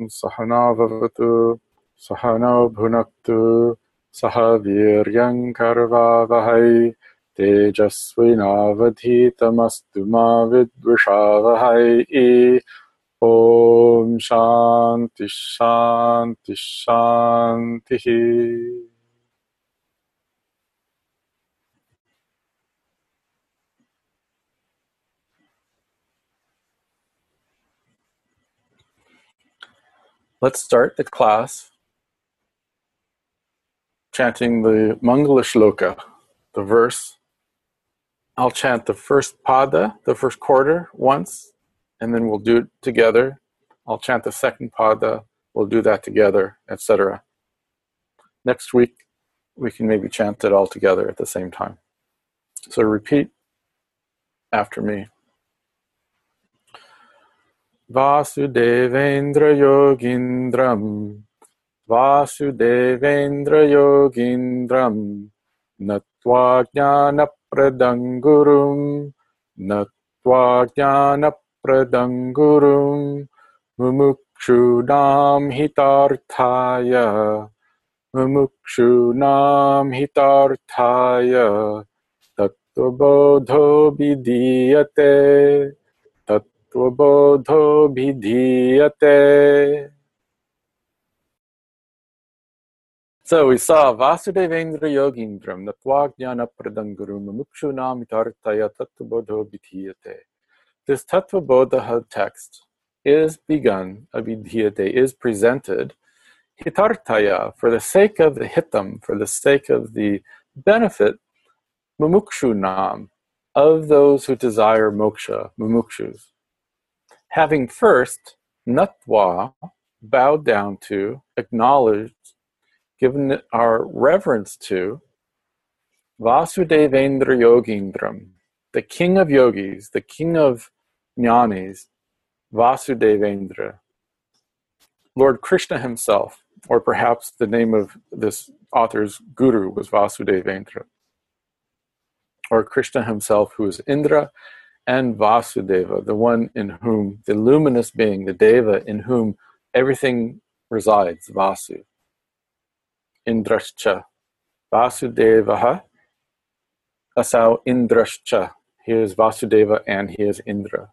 Sahana Vavatu Sahana Bhunaktu Saha Viryam Karvavahai Tejasvinavadhitamastu ma vidvishavahai. Om Shanti Shanti Shanti. Let's start the class chanting the Mangala Shloka, the verse. I'll chant the first pada, the first quarter, once, and then we'll do it together. I'll chant the second pada, we'll do that together, etc. Next week, we can maybe chant it all together at the same time. So repeat after me. Vasudevendra Yogindram Vasudevendra Yogindram Natva Jnana Pradangurum Natva Jnana Pradangurum Mumukshunam Hitarthaya Mumukshunam Hitarthaya Tattvabodho Vidiyate Tattvabodho Vidiyate. So we saw Vasudevendra Yogindram Natva Jnana Pradangurum Mumukshunam Hitarthaya Tattvabodho Vidiyate. This Tattvabodha text is begun, Avidhiyate, is presented Hitarthaya, for the sake of the hitam, for the sake of the benefit, Mumukshunam, of those who desire moksha, mumukshus. Having first, Natva, bowed down to, acknowledged, given our reverence to, Vasudevendra Yogindram, the king of yogis, the king of jnanis, Vasudevendra, Lord Krishna himself, or perhaps the name of this author's guru was Vasudevendra, or Krishna himself, who is Indra, and Vasudeva, the one in whom, the luminous being, the Deva, in whom everything resides, Vasu. Indrascha, Vasudevaha, Asau Indrascha. He is Vasudeva and he is Indra.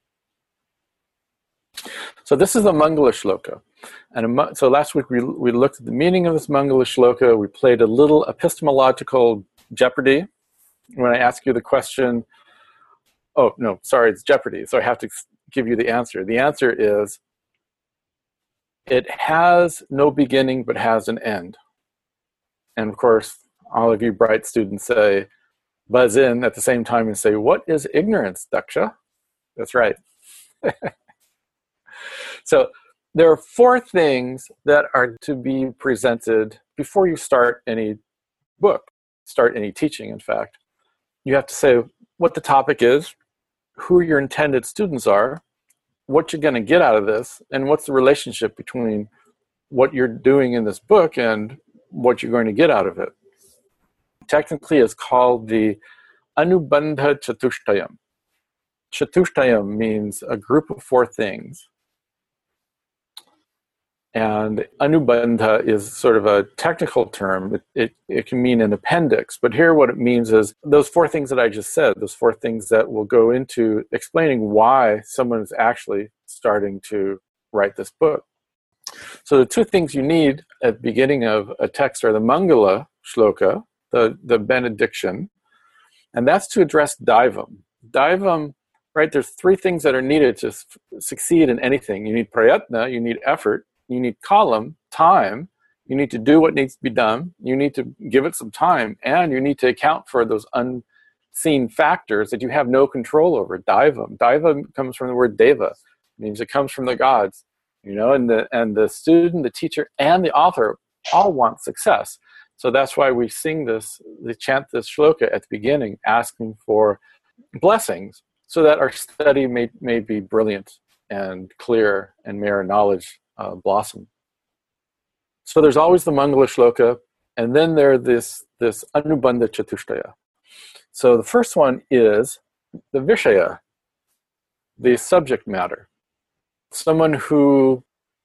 So this is the Mangala Shloka. And so last week we looked at the meaning of this Mangala Shloka. We played a little epistemological Jeopardy. When I ask you the question, oh, no, sorry, it's Jeopardy. So I have to give you the answer. The answer is, it has no beginning but has an end. And of course, all of you bright students say, buzz in at the same time and say, what is ignorance, Daksha? That's right. So there are four things that are to be presented before you start any book, start any teaching, in fact. You have to say what the topic is, who your intended students are, what you're going to get out of this, and what's the relationship between what you're doing in this book and what you're going to get out of it. Technically, it's called the Anubandha Chatushtayam. Chatushtayam means a group of four things. And Anubandha is sort of a technical term. It can mean an appendix. But here what it means is those four things that I just said, those four things that will go into explaining why someone is actually starting to write this book. So the two things you need at the beginning of a text are the Mangala Shloka, the benediction, and that's to address Daivam. Daivam, right, there's three things that are needed to succeed in anything. You need prayatna, you need effort, you need kalam, time, you need to do what needs to be done, you need to give it some time, and you need to account for those unseen factors that you have no control over. Daivam. Daivam comes from the word deva. It means it comes from the gods. You know, and the student, the teacher, and the author all want success. So that's why we sing this, we chant this shloka at the beginning, asking for blessings, so that our study may be brilliant and clear, and may our knowledge blossom. So there's always the Mangala Shloka, and then there's this Anubandha Chatushtaya. So the first one is the Vishaya, the subject matter. Someone who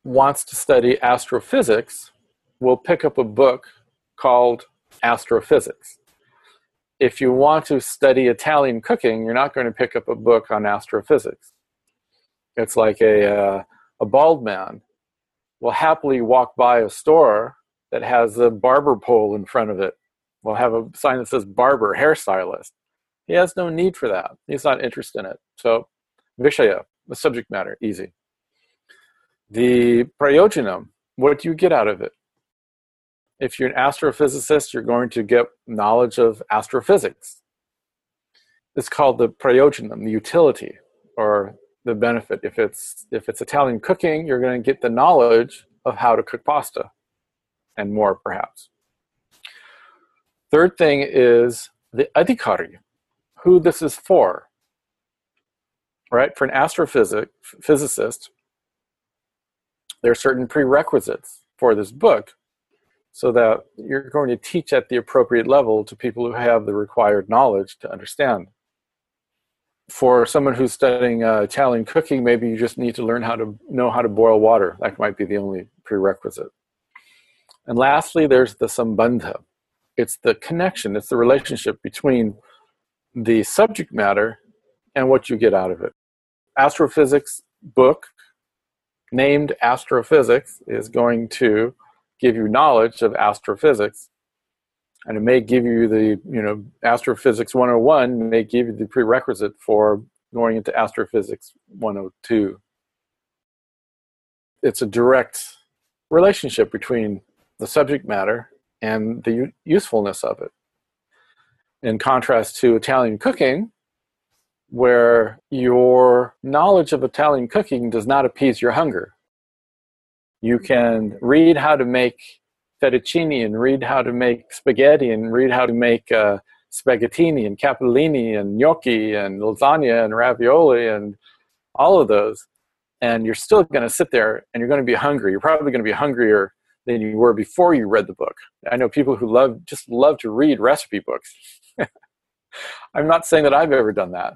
wants to study astrophysics will pick up a book called Astrophysics. If you want to study Italian cooking, you're not going to pick up a book on astrophysics. It's like a bald man will happily walk by a store that has a barber pole in front of it. Will have a sign that says barber, hairstylist. He has no need for that. He's not interested in it. So, Vishaya, the subject matter, easy. The prayojanam, what do you get out of it? If you're an astrophysicist, you're going to get knowledge of astrophysics. It's called the prayojanam, the utility, or the benefit. If it's Italian cooking, you're going to get the knowledge of how to cook pasta, and more perhaps. Third thing is the adhikari, who this is for. Right? For an astrophysicist, there are certain prerequisites for this book so that you're going to teach at the appropriate level to people who have the required knowledge to understand. For someone who's studying Italian cooking, maybe you just need to learn how to boil water. That might be the only prerequisite. And lastly, there's the sambandha. It's the connection, it's the relationship between the subject matter and what you get out of it. Astrophysics book named Astrophysics is going to give you knowledge of astrophysics, and it may give you the, Astrophysics 101 may give you the prerequisite for going into Astrophysics 102. It's a direct relationship between the subject matter and the usefulness of it. In contrast to Italian cooking, where your knowledge of Italian cooking does not appease your hunger. You can read how to make fettuccine and read how to make spaghetti and read how to make spaghettini and capellini and gnocchi and lasagna and ravioli and all of those. And you're still going to sit there and you're going to be hungry. You're probably going to be hungrier than you were before you read the book. I know people who love to read recipe books. I'm not saying that I've ever done that.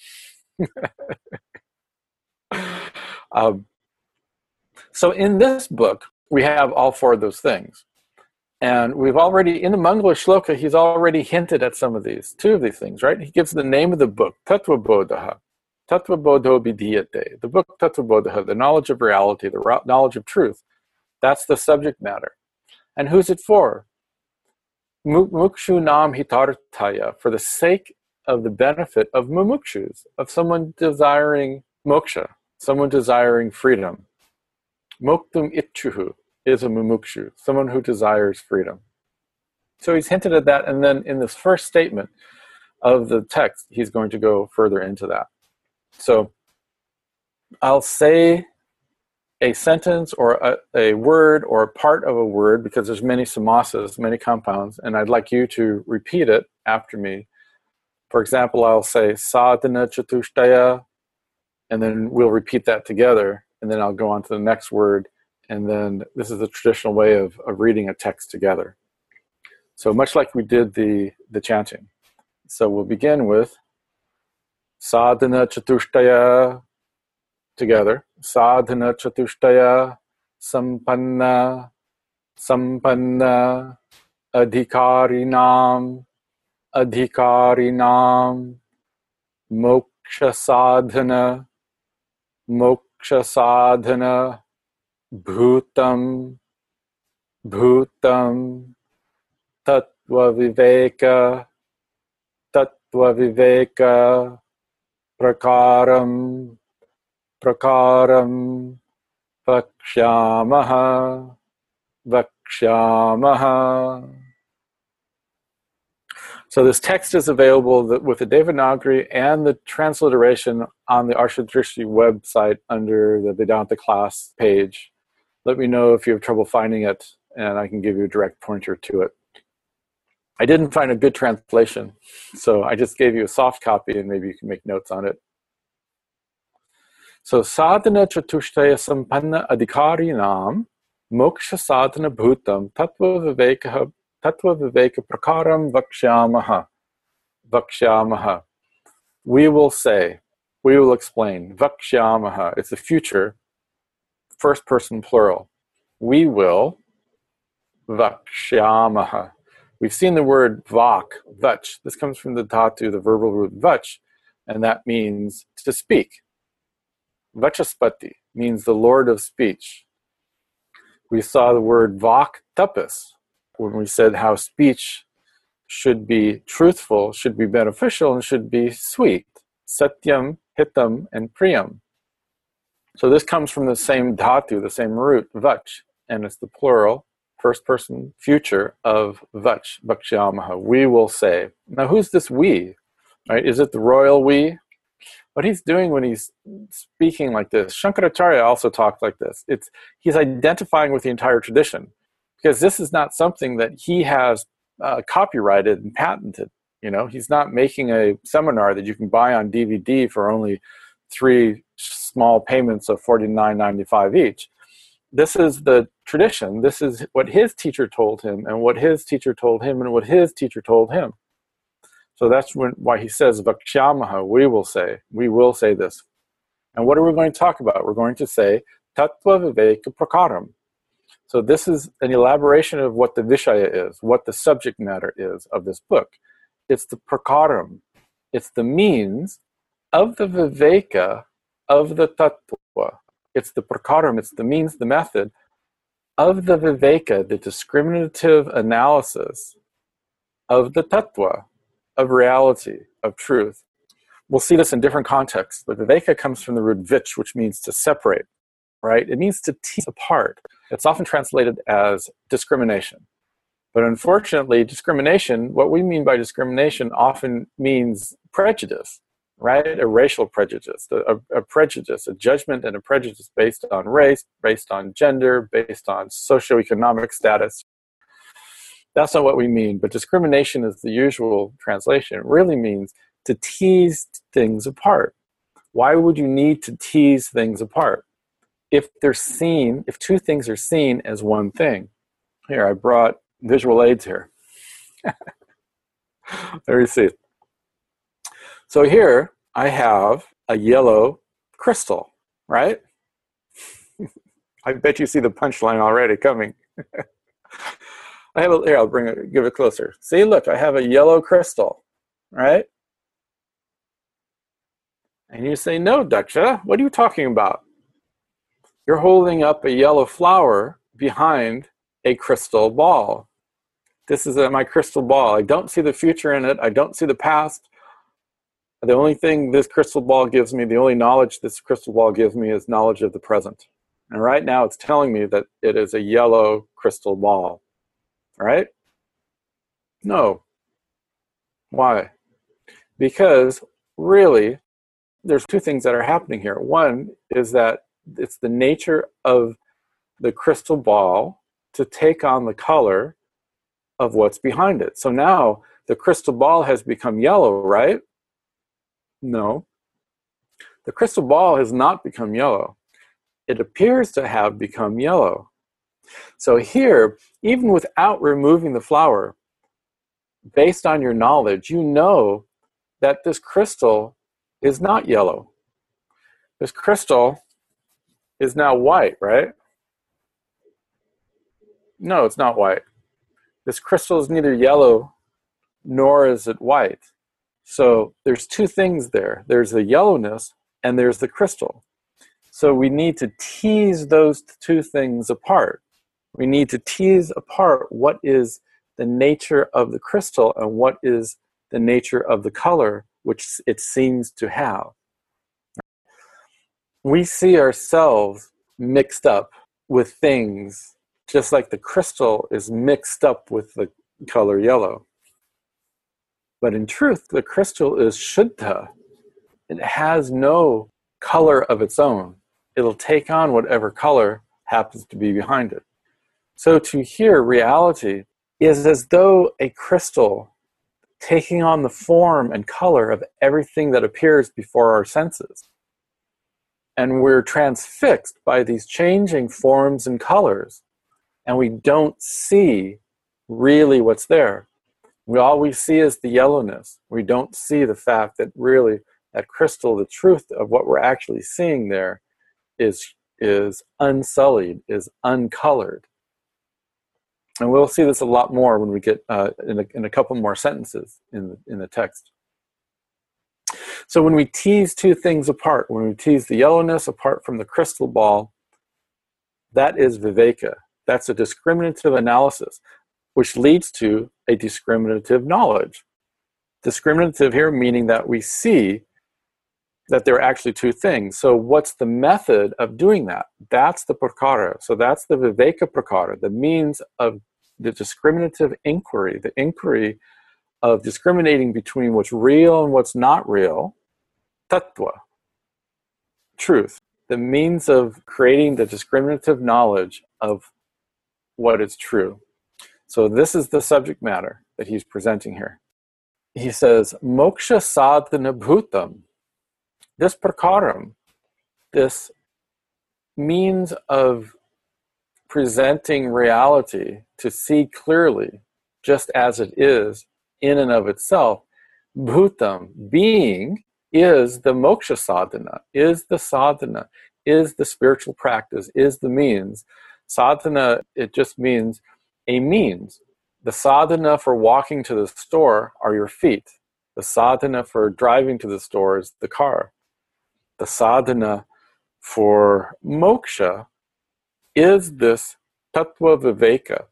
So in this book, we have all four of those things. And we've already, in the Mangala Shloka, he's already hinted at two of these things, right? He gives the name of the book, Tattva Bodha. Tattva Bodho Bidiyate. The book Tattva Bodha, the knowledge of reality, the knowledge of truth. That's the subject matter. And who's it for? Mukshu nam hitarthaya, for the sake of the benefit of mumukshus, of someone desiring moksha, someone desiring freedom. Moktum itchuhu is a mumukshu, someone who desires freedom. So he's hinted at that, and then in this first statement of the text, he's going to go further into that. So I'll say a sentence or a word or a part of a word, because there's many samasas, many compounds, and I'd like you to repeat it after me. For example, I'll say sadhana chatushtaya, and then we'll repeat that together, and then I'll go on to the next word, and then this is the traditional way of reading a text together. So much like we did the chanting. So we'll begin with sadhana chatushtaya together. Sadhana chatushtaya sampanna adhikarinam moksha sadhana bhutam tattva viveka prakaram vakshyamaha. So this text is available with the Devanagari and the transliteration on the Arshadrishti website under the Vedanta class page. Let me know if you have trouble finding it, and I can give you a direct pointer to it. I didn't find a good translation, so I just gave you a soft copy, and maybe you can make notes on it. So sadhana chatushtaya sampanna adhikarinam moksha sadhana bhutam tattva viveka prakaram vakshyamaha. We will say, we will explain. Vakshyamaha, it's the future first person plural. We will vakshyamaha. We've seen the word vak, vach. This comes from the dhatu, the verbal root vach, and that means to speak. Vachaspati means the Lord of speech. We saw the word vak tapas when we said how speech should be truthful, should be beneficial, and should be sweet. Satyam, hitam, and priyam. So this comes from the same dhatu, the same root, vach, and it's the plural, first person future of vach, vakshyamaha. We will say. Now who's this we? Right? Is it the royal we? What he's doing when he's speaking like this, Shankaracharya also talked like this. He's identifying with the entire tradition, because this is not something that he has copyrighted and patented. He's not making a seminar that you can buy on DVD for only 3 small payments of $49.95 each. This is the tradition. This is what his teacher told him, and what his teacher told him, and what his teacher told him. So that's why he says, Vakshyamaha, we will say this. And what are we going to talk about? We're going to say, Tattva Viveka Prakaram. So this is an elaboration of what the Vishaya is, what the subject matter is of this book. It's the Prakaram. It's the means of the Viveka of the Tattva. It's the Prakaram, it's the means, the method of the Viveka, the discriminative analysis of the Tattva, of reality, of truth. We'll see this in different contexts. The Viveka comes from the root vich, which means to separate, right? It means to tease apart. It's often translated as discrimination. But unfortunately, discrimination, what we mean by discrimination often means prejudice, right? A racial prejudice, a prejudice, a judgment and a prejudice based on race, based on gender, based on socioeconomic status. That's not what we mean, but discrimination is the usual translation. It really means to tease things apart. Why would you need to tease things apart? If two things are seen as one thing. Here, I brought visual aids here. There you see. So here, I have a yellow crystal, right? I bet you see the punchline already coming. Here, I'll give it closer. See, look, I have a yellow crystal, right? And you say, no, Daksha, what are you talking about? You're holding up a yellow flower behind a crystal ball. This is my crystal ball. I don't see the future in it. I don't see the past. The only thing this crystal ball gives me, the only knowledge this crystal ball gives me is knowledge of the present. And right now it's telling me that it is a yellow crystal ball. Right? No. Why? Because really, there's 2 things that are happening here. One is that it's the nature of the crystal ball to take on the color of what's behind it. So now the crystal ball has become yellow, right? No. The crystal ball has not become yellow. It appears to have become yellow. So here, even without removing the flower, based on your knowledge, you know that this crystal is not yellow. This crystal is now white, right? No, it's not white. This crystal is neither yellow nor is it white. So there's 2 things there. There's the yellowness and there's the crystal. So we need to tease those 2 things apart. We need to tease apart what is the nature of the crystal and what is the nature of the color which it seems to have. We see ourselves mixed up with things just like the crystal is mixed up with the color yellow. But in truth, the crystal is Shuddha. It has no color of its own. It'll take on whatever color happens to be behind it. So to hear reality is as though a crystal taking on the form and color of everything that appears before our senses. And we're transfixed by these changing forms and colors. And we don't see really what's there. All we see is the yellowness. We don't see the fact that really that crystal, the truth of what we're actually seeing there is is unsullied, is uncolored. And we'll see this a lot more when we get in a couple more sentences in the text. So when we tease two things apart, when we tease the yellowness apart from the crystal ball, that is viveka. That's a discriminative analysis, which leads to a discriminative knowledge. Discriminative here meaning that we see that there are actually two things. So what's the method of doing that? That's the prakara. So that's the viveka prakara, the means of the discriminative inquiry, the inquiry of discriminating between what's real and what's not real, tattva, truth, the means of creating the discriminative knowledge of what is true. So this is the subject matter that he's presenting here. He says, moksha sadhana bhutam. This prakaram, this means of presenting reality to see clearly, just as it is, in and of itself, bhutam, being, is the moksha sadhana, is the sadhana, is the spiritual practice, is the means. Sadhana, it just means a means. The sadhana for walking to the store are your feet. The sadhana for driving to the store is the car. The sadhana for moksha is this tattva viveka,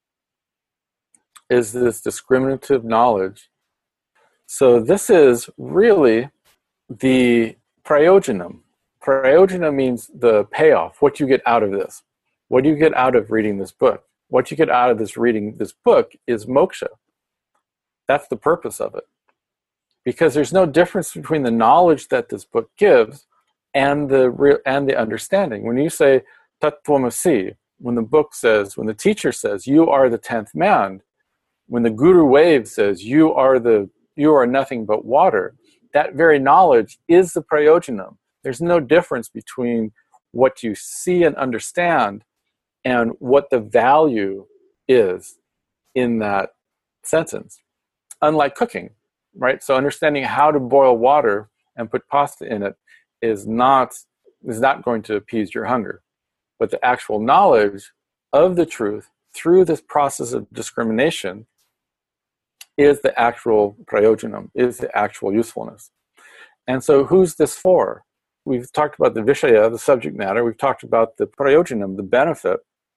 is this discriminative knowledge. So this is really the prayojanam. Prayojana means the payoff, what you get out of this. What do you get out of reading this book? What you get out of this reading this book is moksha. That's the purpose of it. Because there's no difference between the knowledge that this book gives and the understanding. When you say tattvamasi, when the book says, when the teacher says, you are the 10th man, when the guru wave says, you are nothing but water, that very knowledge is the prayojanam. There's no difference between what you see and understand and what the value is in that sentence. Unlike cooking, right? So understanding how to boil water and put pasta in it is not going to appease your hunger. But the actual knowledge of the truth through this process of discrimination is the actual prayojanam, is the actual usefulness. And so who's this for? We've talked about the vishaya, the subject matter. We've talked about the prayojanam, the benefit.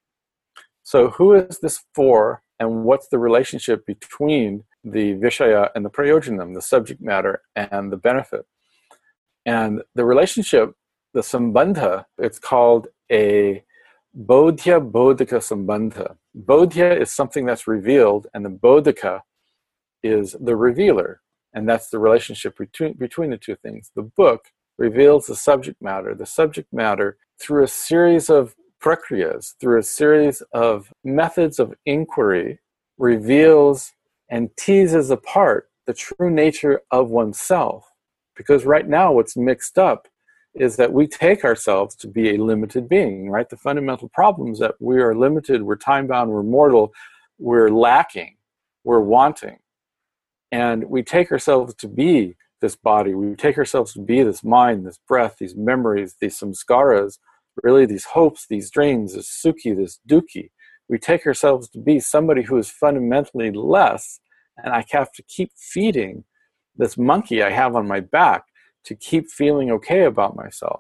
So who is this for, and what's the relationship between the vishaya and the prayojanam, the subject matter and the benefit? And the relationship, the sambandha, it's called a bodhya bodhika sambandha. Bodhya is something that's revealed, and the bodhika is the revealer. And that's the relationship between the two things. The book reveals the subject matter through a series of prakriyas, through a series of methods of inquiry, reveals and teases apart the true nature of oneself. Because right now what's mixed up is that we take ourselves to be a limited being, right? The fundamental problem is that we are limited, we're time-bound, we're mortal, we're lacking, we're wanting. And we take ourselves to be this body, we take ourselves to be this mind, this breath, these memories, these samskaras, really these hopes, these dreams, this sukhi, this dukkhi. We take ourselves to be somebody who is fundamentally less, and I have to keep feeding this monkey I have on my back to keep feeling okay about myself.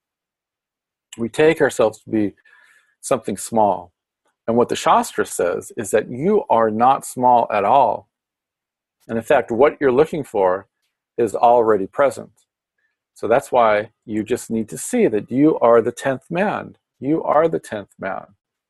We take ourselves to be something small. And what the Shastra says is that you are not small at all. And in fact, what you're looking for is already present. So that's why you just need to see that you are the 10th man. You are the 10th man.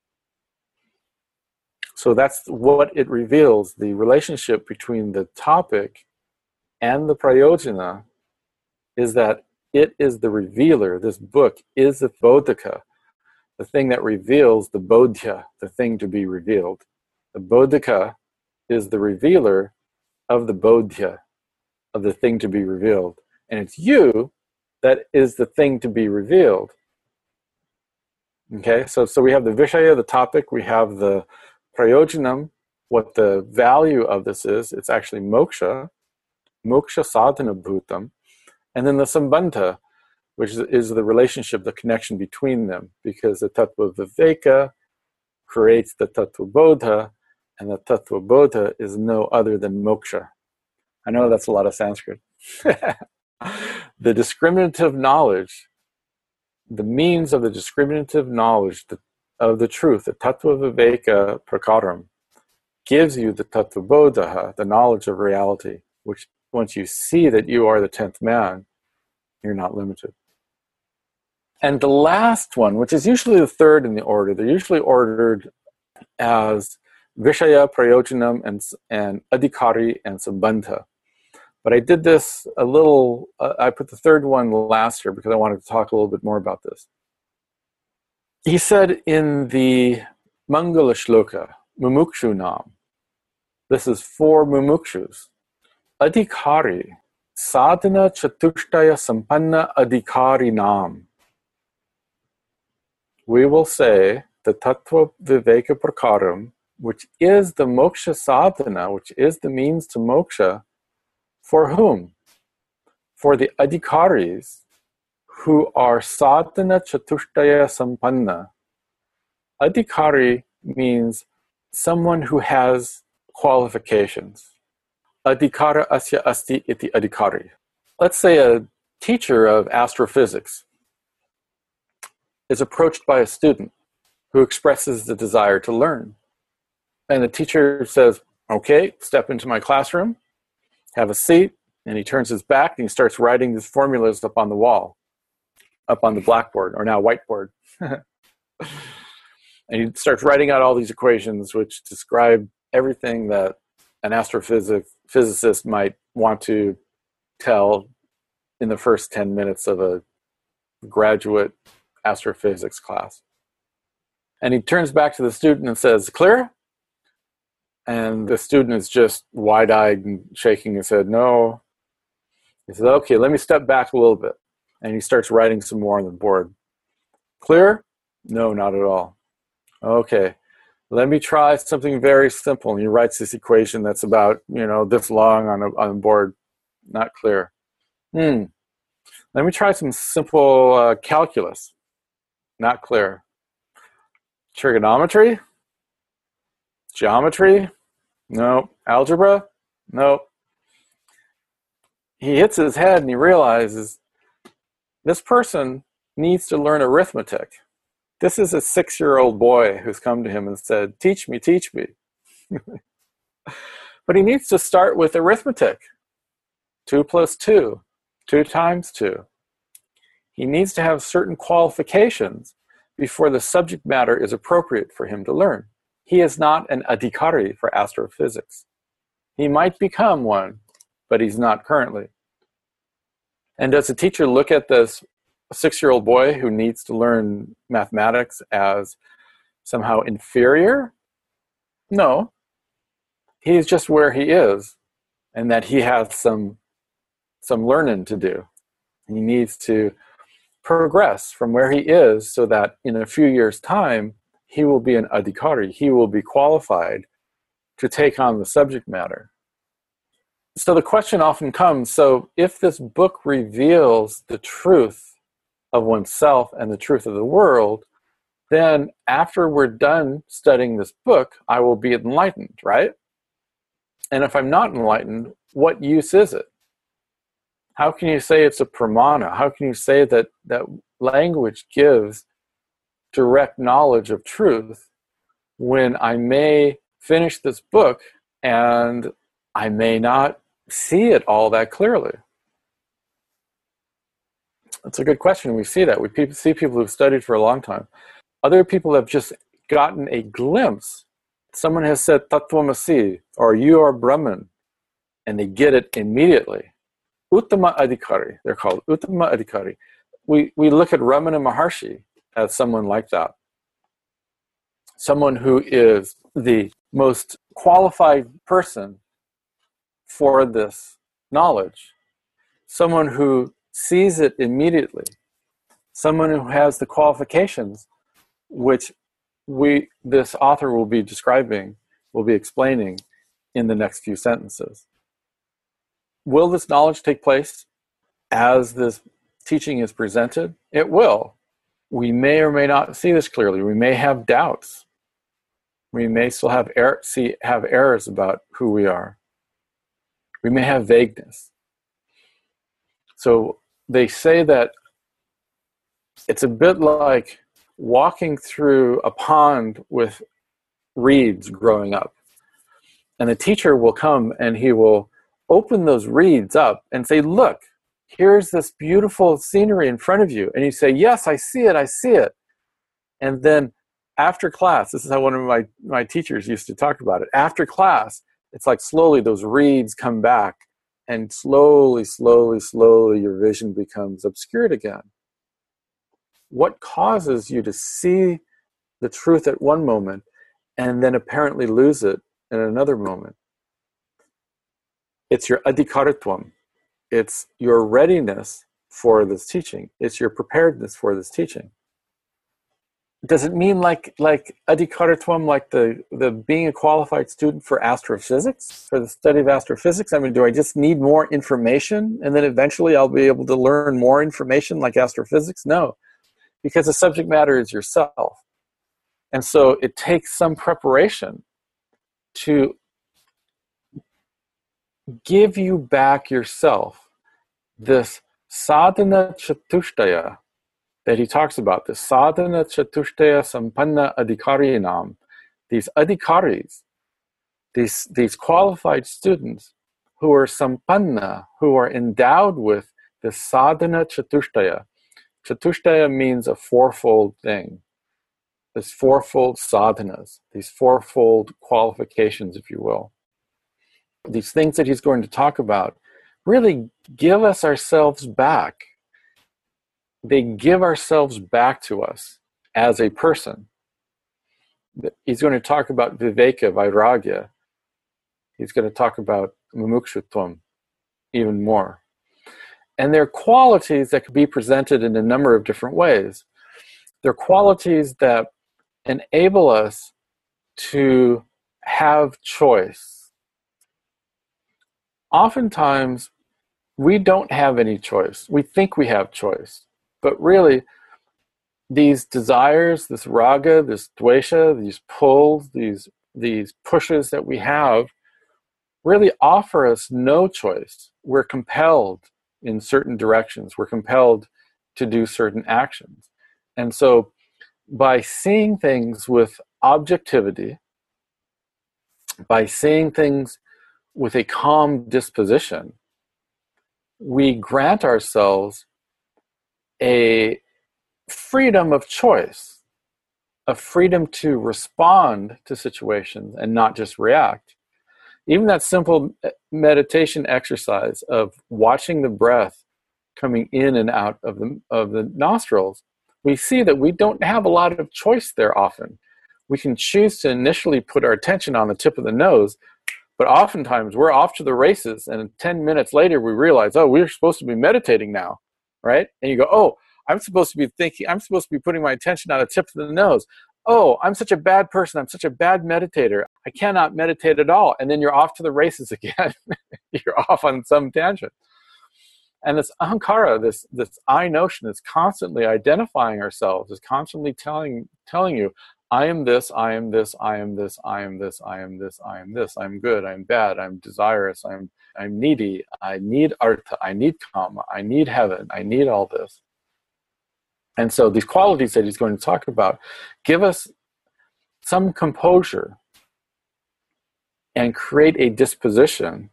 So that's what it reveals, the relationship between the topic and the prayojana, is that it is the revealer. This book is the bodhika, the thing that reveals the bodhya, the thing to be revealed. The bodhika is the revealer of the bodhya, of the thing to be revealed. And it's you that is the thing to be revealed. Okay, so we have the vishaya, the topic, we have the prayojanam, what the value of this is. It's actually moksha sadhana bhutam. And then the sambandha, which is the relationship, the connection between them, because the tattva viveka creates the tattva bodha, and the tattva bodha is no other than moksha. I know that's a lot of Sanskrit. The discriminative knowledge, the means of the discriminative knowledge of the truth, the tattva viveka prakaram, gives you the tattva bodha, the knowledge of reality, which once you see that you are the 10th man, you're not limited. And the last one, which is usually the third in the order, they're usually ordered as Vishaya, Prayojanam, and Adhikari, and Sambandha. But I did this a little, I put the third one last year because I wanted to talk a little bit more about this. He said in the Mangala Shloka, Mumukshu Nam, this is for Mumukshus, Adhikari, Sadhana Chatushtaya Sampanna Adhikari Nam. We will say the Tattva Viveka Prakaram, which is the moksha sadhana, which is the means to moksha, for whom? For the adhikaris who are sadhana chatushtaya sampanna. Adhikari means someone who has qualifications. Adhikara asya asti iti adhikari. Let's say a teacher of astrophysics is approached by a student who expresses the desire to learn. And the teacher says, okay, step into my classroom, have a seat, and he turns his back and he starts writing these formulas up on the wall, up on the blackboard, or now whiteboard. And he starts writing out all these equations which describe everything that an astrophysicist might want to tell in the first 10 minutes of a graduate astrophysics class. And he turns back to the student and says, clear? And the student is just wide-eyed and shaking his head, no. He says, okay, let me step back a little bit. And he starts writing some more on the board. Clear? No, not at all. Okay, let me try something very simple. And he writes this equation that's about, this long on a board. Not clear. Let me try some simple calculus. Not clear. Trigonometry? Geometry? No. Algebra? No. He hits his head and he realizes this person needs to learn arithmetic. This is a 6-year-old boy who's come to him and said, teach me, teach me. But he needs to start with arithmetic. 2 plus 2, 2 times 2. He needs to have certain qualifications before the subject matter is appropriate for him to learn. He is not an adhikari for astrophysics. He might become one, but he's not currently. And does the teacher look at this 6-year-old boy who needs to learn mathematics as somehow inferior? No. He's just where he is, and that he has some learning to do. He needs to progress from where he is so that in a few years' time, he will be an adhikari. He will be qualified to take on the subject matter. So the question often comes, so if this book reveals the truth of oneself and the truth of the world, then after we're done studying this book, I will be enlightened, right? And if I'm not enlightened, what use is it? How can you say it's a pramana? How can you say that language gives direct knowledge of truth when I may finish this book and I may not see it all that clearly? That's a good question. We see that. We see people who've studied for a long time. Other people have just gotten a glimpse. Someone has said Tattvamasi, or you are Brahman, and they get it immediately. Uttama Adhikari, they're called Uttama Adhikari. We look at Ramana Maharshi as someone like that. Someone who is the most qualified person for this knowledge. Someone who sees it immediately. Someone who has the qualifications which this author will be describing, will be explaining in the next few sentences. Will this knowledge take place as this teaching is presented, it will. We may or may not see this clearly. We may have doubts. We may still have errors about who we are. We may have vagueness. So they say that it's a bit like walking through a pond with reeds growing up. And the teacher will come and he will open those reeds up and say, look, here's this beautiful scenery in front of you. And you say, yes, I see it, I see it. And then after class, this is how one of my teachers used to talk about it. After class, it's like slowly those reeds come back and slowly your vision becomes obscured again. What causes you to see the truth at one moment and then apparently lose it in another moment? It's your adhikaritvam. It's your readiness for this teaching. It's your preparedness for this teaching. Does it mean like adhikaritvam, like the being a qualified student for astrophysics, for the study of astrophysics? I mean, do I just need more information and then eventually I'll be able to learn more information like astrophysics? No, because the subject matter is yourself. And so it takes some preparation to give you back yourself this sadhana chatushtaya that he talks about, this sadhana chatushtaya sampanna adhikarinam, these adhikaris, these qualified students who are sampanna, who are endowed with the sadhana chatushtaya. Chatushtaya means a fourfold thing. This fourfold sadhanas, these fourfold qualifications, if you will. These things that he's going to talk about really give us ourselves back. They give ourselves back to us as a person. He's going to talk about viveka, vairagya. He's going to talk about mumukshutvam even more. And they're qualities that can be presented in a number of different ways. They're qualities that enable us to have choice. Oftentimes, we don't have any choice. We think we have choice. But really, these desires, this raga, this dvesha, these pulls, these pushes that we have, really offer us no choice. We're compelled in certain directions. We're compelled to do certain actions. And so, by seeing things with objectivity, by seeing things with a calm disposition, we grant ourselves a freedom of choice, a freedom to respond to situations and not just react. Even that simple meditation exercise of watching the breath coming in and out of the nostrils, we see that we don't have a lot of choice there often. We can choose to initially put our attention on the tip of the nose, but oftentimes we're off to the races, and 10 minutes later we realize, oh, we're supposed to be meditating now, right? And you go, oh, I'm supposed to be putting my attention on the tip of the nose. Oh, I'm such a bad person. I'm such a bad meditator. I cannot meditate at all. And then you're off to the races again. You're off on some tangent. And this ahankara, this I notion, is constantly identifying ourselves, is constantly telling you, I am this, I am this, I am this, I am this, I am this, I am this, I'm good, I'm bad, I'm desirous, I'm needy, I need artha, I need kama, I need heaven, I need all this. And so these qualities that he's going to talk about give us some composure and create a disposition,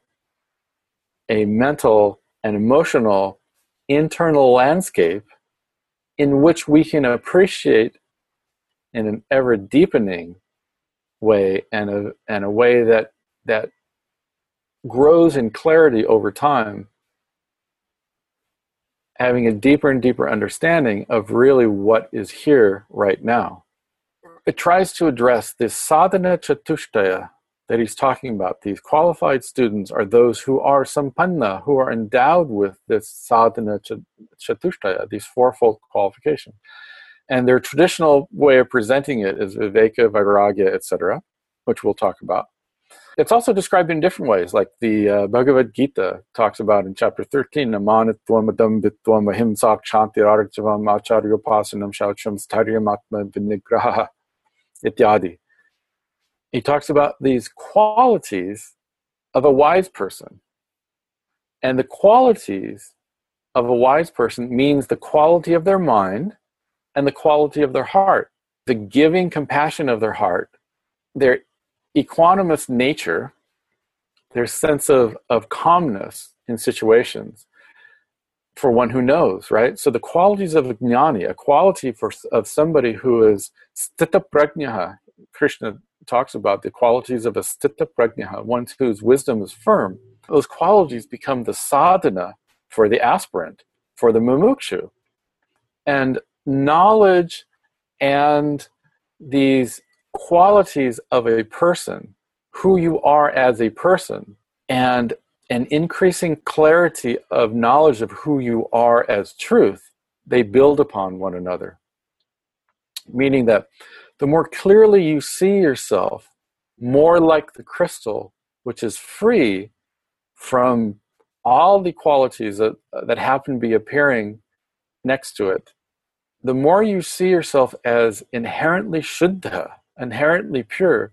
a mental and emotional internal landscape in which we can appreciate in an ever deepening way and a way that grows in clarity over time, having a deeper and deeper understanding of really what is here right now. It tries to address this sadhana chatushtaya that he's talking about. These qualified students are those who are sampanna, who are endowed with this sadhana chatushtaya, these fourfold qualifications. And their traditional way of presenting it is viveka, vairagya, etc., which we'll talk about. It's also described in different ways, like the Bhagavad Gita talks about in chapter 13, Namanitvam adambitvam ahimsak shantirarjavam acharyopasanam shaucham sthairyamatma vinigraha ityadi. He talks about these qualities of a wise person. And the qualities of a wise person means the quality of their mind and the quality of their heart, the giving compassion of their heart, their equanimous nature, their sense of calmness in situations for one who knows, right? So the qualities of a jnani, a quality of somebody who is sthita prajnaha, Krishna talks about the qualities of a sthita prajnaha, one whose wisdom is firm. Those qualities become the sadhana for the aspirant, for the mumukshu. And knowledge and these qualities of a person, who you are as a person, and an increasing clarity of knowledge of who you are as truth, they build upon one another. Meaning that the more clearly you see yourself, more like the crystal, which is free from all the qualities that happen to be appearing next to it, the more you see yourself as inherently shuddha, inherently pure,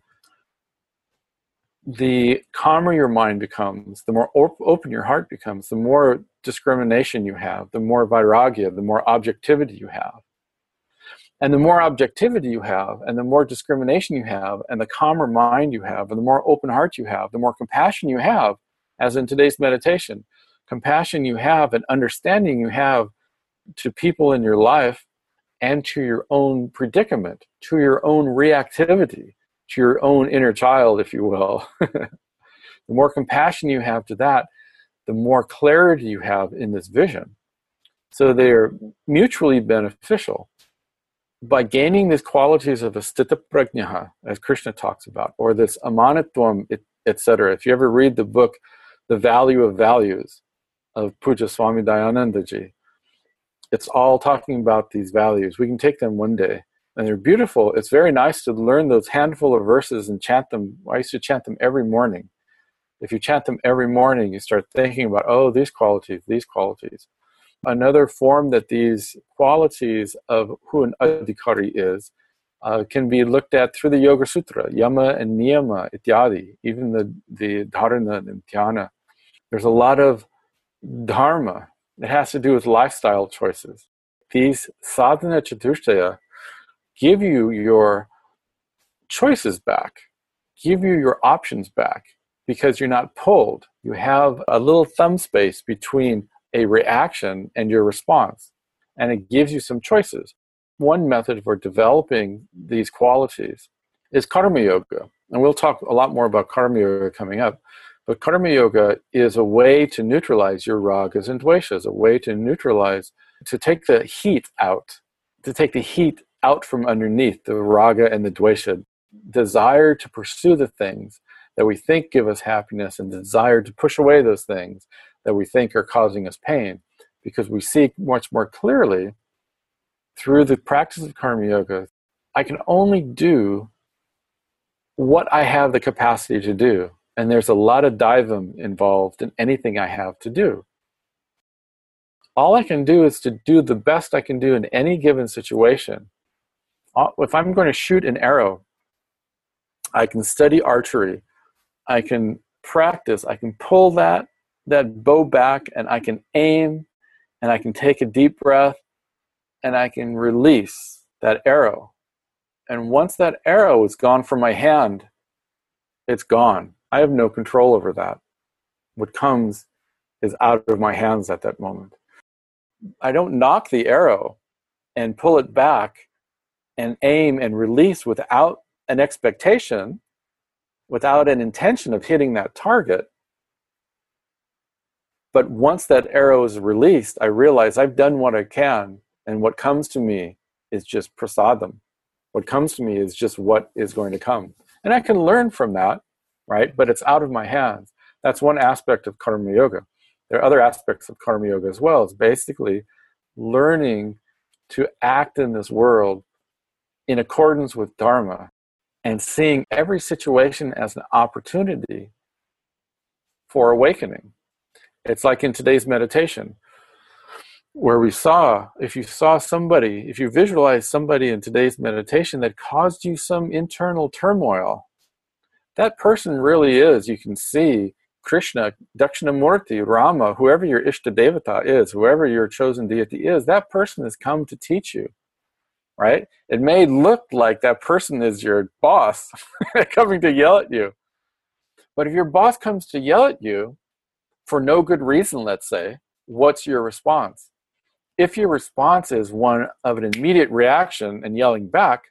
the calmer your mind becomes, the more open your heart becomes, the more discrimination you have, the more vairagya, the more objectivity you have. And the more objectivity you have, and the more discrimination you have, and the calmer mind you have, and the more open heart you have, the more compassion you have, as in today's meditation, compassion you have and understanding you have to people in your life and to your own predicament, to your own reactivity, to your own inner child, if you will. The more compassion you have to that, the more clarity you have in this vision. So they're mutually beneficial. By gaining these qualities of a sthita prajnaha, as Krishna talks about, or this amanitvam, etc. If you ever read the book, The Value of Values, of Puja Swami Dayanandaji, it's all talking about these values. We can take them one day, and they're beautiful. It's very nice to learn those handful of verses and chant them. I used to chant them every morning. If you chant them every morning, you start thinking about, oh, these qualities, these qualities. Another form that these qualities of who an adhikari is can be looked at through the Yoga Sutra, yama and niyama, ityadi, even the dharana and dhyana. There's a lot of dharma that has to do with lifestyle choices. These sadhana chatushtaya give you your choices back, give you your options back, because you're not pulled. You have a little thumb space between a reaction and your response, and it gives you some choices. One method for developing these qualities is karma yoga, and we'll talk a lot more about karma yoga coming up. But karma yoga is a way to neutralize your ragas and dveshas, a way to neutralize, to take the heat out, from underneath the raga and the dvesha, desire to pursue the things that we think give us happiness, and the desire to push away those things that we think are causing us pain, because we see much more clearly through the practice of karma yoga, I can only do what I have the capacity to do. And there's a lot of daivam involved in anything I have to do. All I can do is to do the best I can do in any given situation. If I'm going to shoot an arrow, I can study archery, I can practice, I can pull that bow back, and I can aim, and I can take a deep breath, and I can release that arrow. And once that arrow is gone from my hand, it's gone. I have no control over that. What comes is out of my hands at that moment. I don't knock the arrow and pull it back and aim and release without an expectation, without an intention of hitting that target. But once that arrow is released, I realize I've done what I can, and what comes to me is just prasadam. What comes to me is just what is going to come. And I can learn from that, right? But it's out of my hands. That's one aspect of karma yoga. There are other aspects of karma yoga as well. It's basically learning to act in this world in accordance with dharma, and seeing every situation as an opportunity for awakening. It's like in today's meditation, where if you visualize somebody in today's meditation that caused you some internal turmoil, that person really is, you can see Krishna, Dakshinamurti, Rama, whoever your Ishtadevata is, whoever your chosen deity is, that person has come to teach you, right? It may look like that person is your boss coming to yell at you. But if your boss comes to yell at you for no good reason, let's say, what's your response? If your response is one of an immediate reaction and yelling back,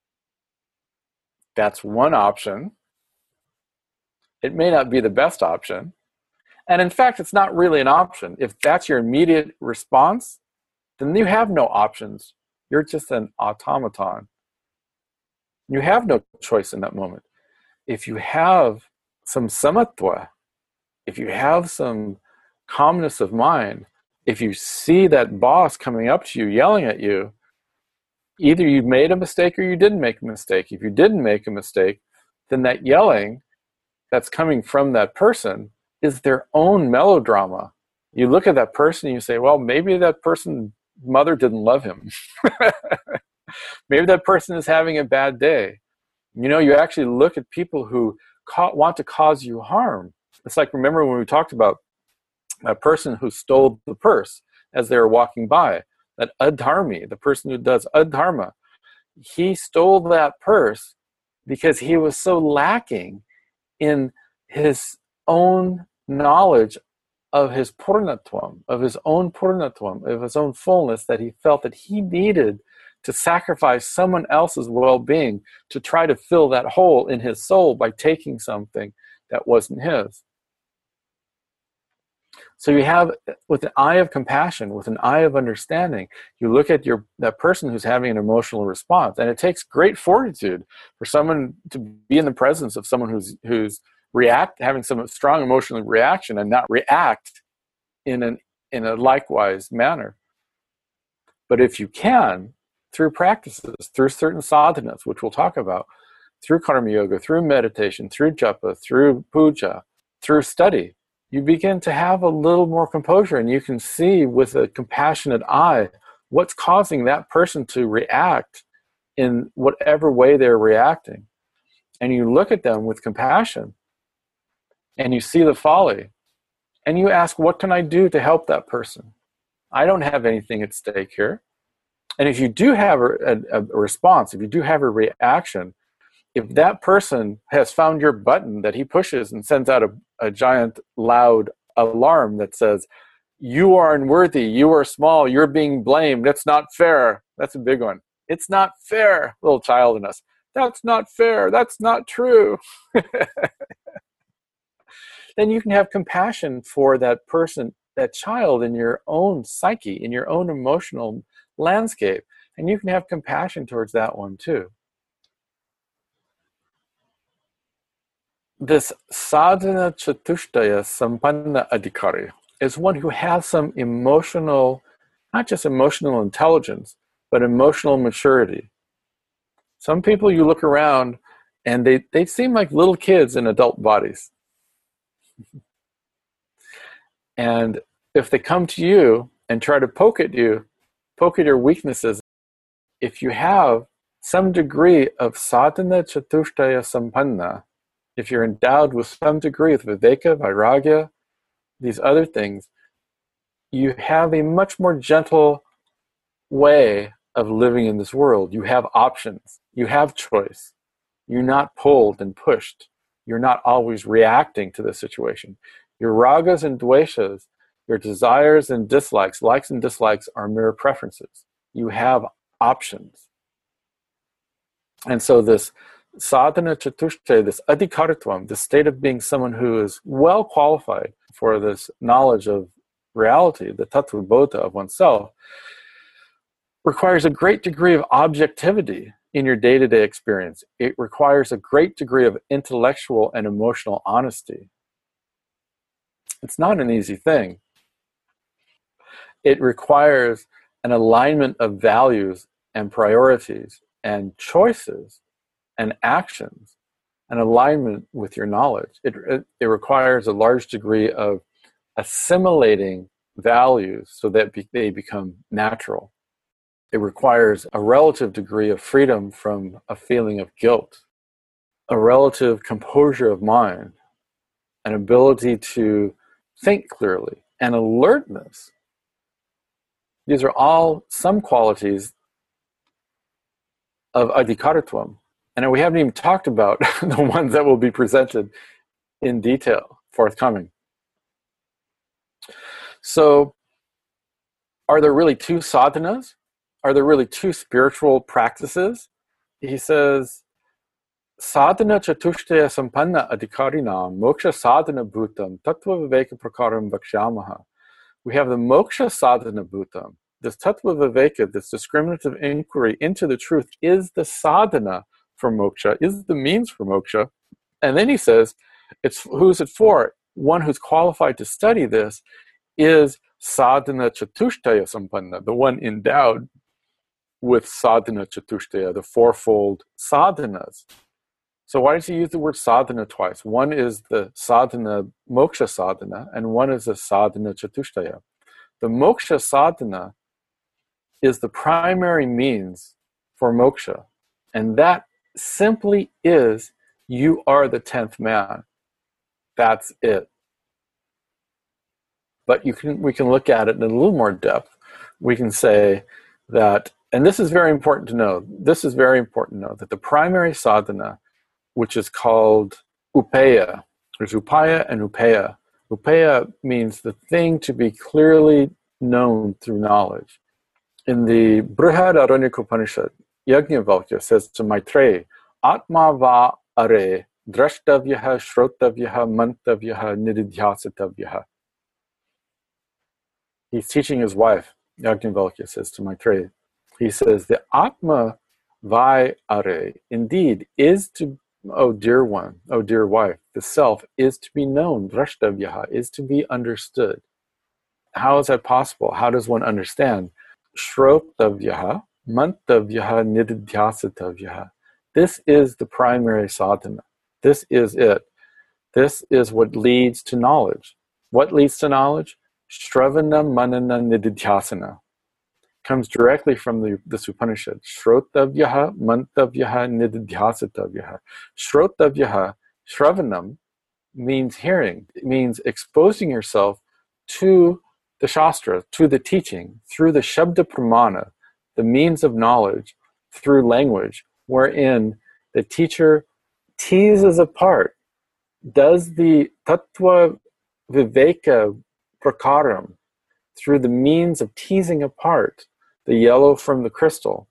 that's one option. It may not be the best option. And in fact, it's not really an option. If that's your immediate response, then you have no options. You're just an automaton. You have no choice in that moment. If you have some samatva, if you have some calmness of mind, if you see that boss coming up to you, yelling at you, either you made a mistake or you didn't make a mistake. If you didn't make a mistake, then that yelling that's coming from that person is their own melodrama. You look at that person and you say, well, maybe that person's mother didn't love him. Maybe that person is having a bad day. You actually look at people who want to cause you harm. It's like, remember when we talked about a person who stole the purse as they were walking by, that adharmi, the person who does adharma, he stole that purse because he was so lacking in his own knowledge of his purnatvam, of his own fullness, that he felt that he needed to sacrifice someone else's well-being to try to fill that hole in his soul by taking something that wasn't his. So you have, with an eye of compassion, with an eye of understanding, you look at that person who's having an emotional response, and it takes great fortitude for someone to be in the presence of someone who's having some strong emotional reaction and not react in a likewise manner. But if you can, through practices, through certain sadhanas, which we'll talk about, through karma yoga, through meditation, through japa, through puja, through study, you begin to have a little more composure, and you can see with a compassionate eye what's causing that person to react in whatever way they're reacting. And you look at them with compassion, and you see the folly, and you ask, what can I do to help that person? I don't have anything at stake here. And if you do have a response, if you do have a reaction, if that person has found your button that he pushes and sends out a giant loud alarm that says, you are unworthy, you are small, you're being blamed, it's not fair. That's a big one. It's not fair, little child in us. That's not fair, that's not true. Then you can have compassion for that person, that child in your own psyche, in your own emotional landscape. And you can have compassion towards that one too. This sadhana chatushtaya sampanna adhikari is one who has some emotional, not just emotional intelligence, but emotional maturity. Some people, you look around and they seem like little kids in adult bodies. And if they come to you and try to poke at your weaknesses, if you have some degree of sadhana chatushtaya sampanna, if you're endowed with some degree of viveka, vairagya, these other things, you have a much more gentle way of living in this world. You have options. You have choice. You're not pulled and pushed. You're not always reacting to the situation. Your ragas and dveshas, your desires and dislikes, likes and dislikes, are mere preferences. You have options. And so this sadhana chatushtaya, this adhikaritvam, this state of being someone who is well qualified for this knowledge of reality, the tattva bodha of oneself, requires a great degree of objectivity in your day-to-day experience. It requires a great degree of intellectual and emotional honesty. It's not an easy thing. It requires an alignment of values and priorities and choices and actions and alignment with your knowledge. It requires a large degree of assimilating values so that they become natural. It requires a relative degree of freedom from a feeling of guilt, a relative composure of mind, an ability to think clearly, and alertness. These are all some qualities of adhikaratvam. And we haven't even talked about the ones that will be presented in detail forthcoming. So, are there really two sadhanas? Are there really two spiritual practices? He says, sadhana chatushtaya sampanna adhikarinam moksha sadhana bhutam tattva viveka prakaram vakshyamaha. We have the moksha sadhana bhutam. This tattva viveka, this discriminative inquiry into the truth, is the sadhana for moksha, is the means for moksha. And then he says, who's it for? One who's qualified to study this is sadhana chatushtaya sampanna, the one endowed with sadhana chatushtaya, the fourfold sadhanas. So why does he use the word sadhana twice? One is the sadhana, moksha sadhana, and one is the sadhana chatushtaya. The moksha sadhana is the primary means for moksha. And that simply is, you are the 10th man. That's it. But we can look at it in a little more depth. We can say that, and this is very important to know, that the primary sadhana, which is called upeya, there's upaya and upeya. Upeya means the thing to be clearly known through knowledge. In the Brihad Aranyakopanishad, Yajnavalkya says to Maitreya, Atma va are drashtavyaha shrotavyaha mantavyaha nididhyasatavyaha. He's teaching his wife, Yajnavalkya says to Maitreya. He says, the Atma vai are, indeed, is to, oh dear one, oh dear wife, the self is to be known, drashtavyaha, is to be understood. How is that possible? How does one understand? Shrotavyaha, mantavyaha, nididhyasatavyaha. This is the primary sadhana. This is it. This is what leads to knowledge. What leads to knowledge? Shravana manana nididhyasana. Comes directly from this Upanishad. Shrotavyaha, mantavyaha, nididhyasatavyaha. Shrotavyaha, shravanam, means hearing. It means exposing yourself to the Shastra, to the teaching, through the Shabda Pramana, the means of knowledge, through language, wherein the teacher teases apart, does the Tattva Viveka Prakaram, through the means of teasing apart the yellow from the crystal,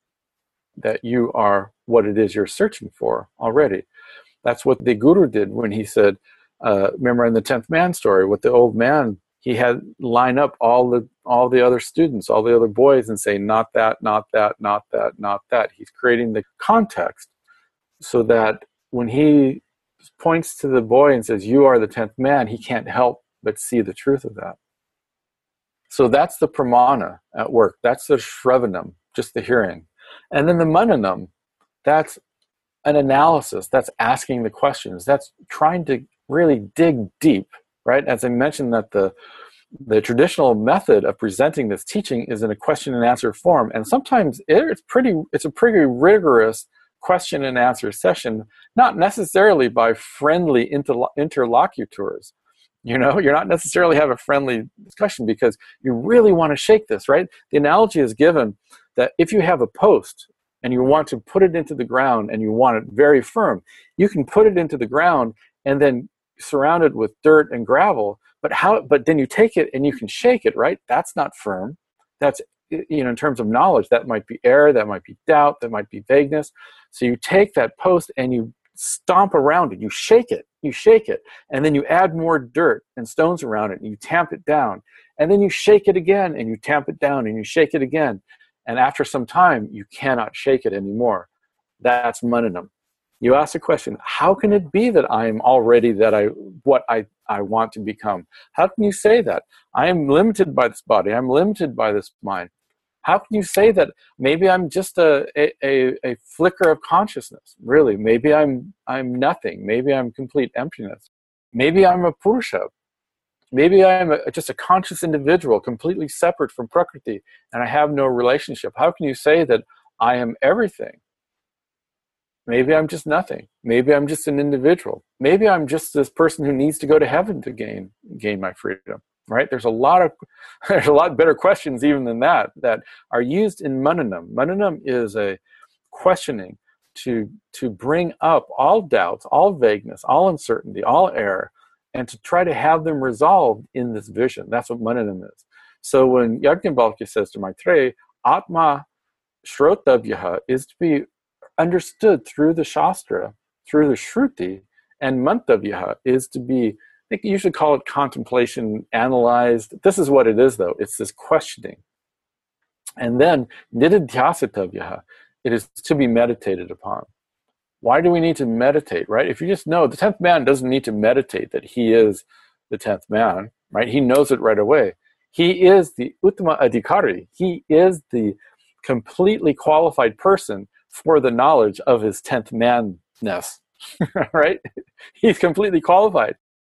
that you are what it is you're searching for already. That's what the Guru did when he said, remember in the 10th man story, with the old man, he had line up all the other students, all the other boys, and say, not that, not that, not that, not that. He's creating the context so that when he points to the boy and says, you are the 10th man, he can't help but see the truth of that. So that's the pramana at work. That's the shravanam, just the hearing. And then the mananam, that's an analysis. That's asking the questions. That's trying to really dig deep, right? As I mentioned, that the traditional method of presenting this teaching is in a question and answer form. And sometimes it's a pretty rigorous question and answer session, not necessarily by friendly interlocutors. You know, you're not necessarily have a friendly discussion because you really want to shake this, right? The analogy is given that if you have a post and you want to put it into the ground and you want it very firm, you can put it into the ground and then surround it with dirt and gravel. But then you take it and you can shake it, right? That's not firm. That's, in terms of knowledge, that might be error, that might be doubt, that might be vagueness. So you take that post and you stomp around it, you shake it, and then you add more dirt and stones around it, and you tamp it down, and then you shake it again, and you tamp it down, and you shake it again, and after some time, you cannot shake it anymore. That's mananam. You ask the question, how can it be that I am already what I want to become? How can you say that? I am limited by this body, I'm limited by this mind. How can you say that maybe I'm just a flicker of consciousness? Really, maybe I'm nothing. Maybe I'm complete emptiness. Maybe I'm a Purusha. Maybe I'm just a conscious individual, completely separate from Prakriti, and I have no relationship. How can you say that I am everything? Maybe I'm just nothing. Maybe I'm just an individual. Maybe I'm just this person who needs to go to heaven to gain my freedom. Right? There's a lot better questions even than that are used in Mananam. Mananam is a questioning to bring up all doubts, all vagueness, all uncertainty, all error, and to try to have them resolved in this vision. That's what Mananam is. So when Yajnavalkya says to Maitreya, Atma Shrotavyaha is to be understood through the Shastra, through the Shruti, and Mantavyaha is to be, I think you should call it contemplation, analyzed. This is what it is, though. It's this questioning. And then Nididhyasitavyaha, it is to be meditated upon. Why do we need to meditate, right? If you just know, the 10th man doesn't need to meditate that he is the 10th man, right? He knows it right away. He is the Uttama Adhikari. He is the completely qualified person for the knowledge of his 10th manness, right? He's completely qualified.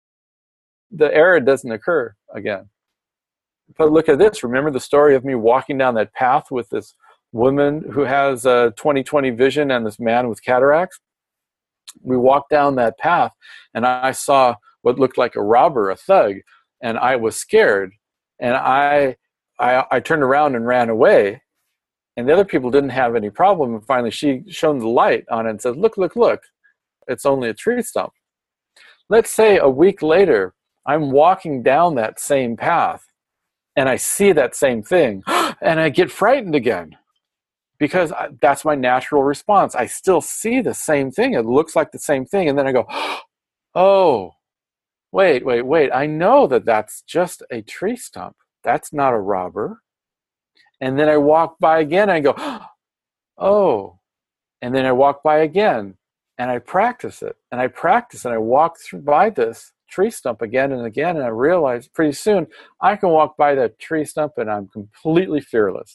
The error doesn't occur again. But look at this. Remember the story of me walking down that path with this woman who has a 20/20 vision and this man with cataracts? We walked down that path and I saw what looked like a robber, a thug, and I was scared. And I turned around and ran away. And the other people didn't have any problem. And finally she shone the light on it and said, look, look, look. It's only a tree stump. Let's say a week later, I'm walking down that same path and I see that same thing and I get frightened again because that's my natural response. I still see the same thing. It looks like the same thing. And then I go, oh, wait. I know that that's just a tree stump. That's not a robber. And then I walk by again and I go, oh. And then I walk by again and I practice it. And I practice and I walk by this tree stump again and again. And I realize pretty soon I can walk by that tree stump and I'm completely fearless.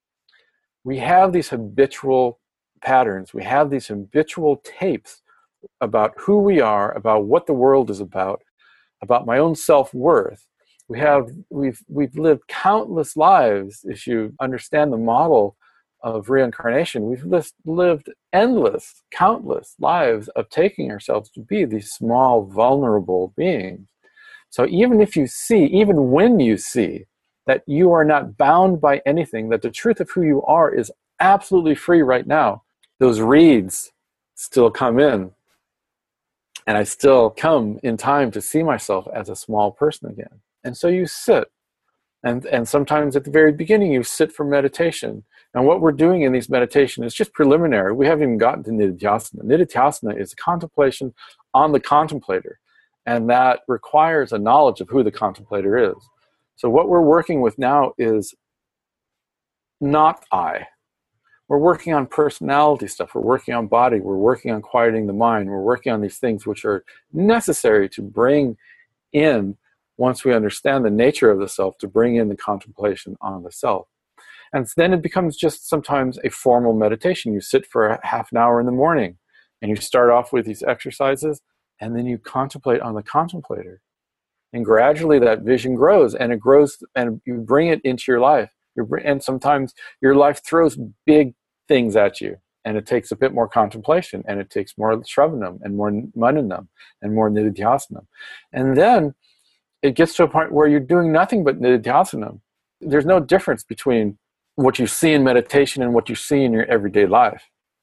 We have these habitual patterns. We have these habitual tapes about who we are, about what the world is about my own self-worth. We've lived countless lives. If you understand the model of reincarnation, we've lived endless, countless lives of taking ourselves to be these small, vulnerable beings. So even when you see that you are not bound by anything, that the truth of who you are is absolutely free right now, those reeds still come in. And I still come in time to see myself as a small person again. And so you sit. And sometimes at the very beginning, you sit for meditation. And what we're doing in these meditations is just preliminary. We haven't even gotten to Nididhyasana. Nididhyasana is a contemplation on the contemplator. And that requires a knowledge of who the contemplator is. So what we're working with now is not I. We're working on personality stuff. We're working on body. We're working on quieting the mind. We're working on these things which are necessary to bring in, once we understand the nature of the self, to bring in the contemplation on the self. And then it becomes just sometimes a formal meditation. You sit for a half an hour in the morning and you start off with these exercises and then you contemplate on the contemplator. And gradually that vision grows and it grows and you bring it into your life. And sometimes your life throws big things at you and it takes a bit more contemplation and it takes more Shravanam and more Mananam and more Nididhyasanam. And then it gets to a point where you're doing nothing but Nididhyasanam. There's no difference between what you see in meditation and what you see in your everyday life.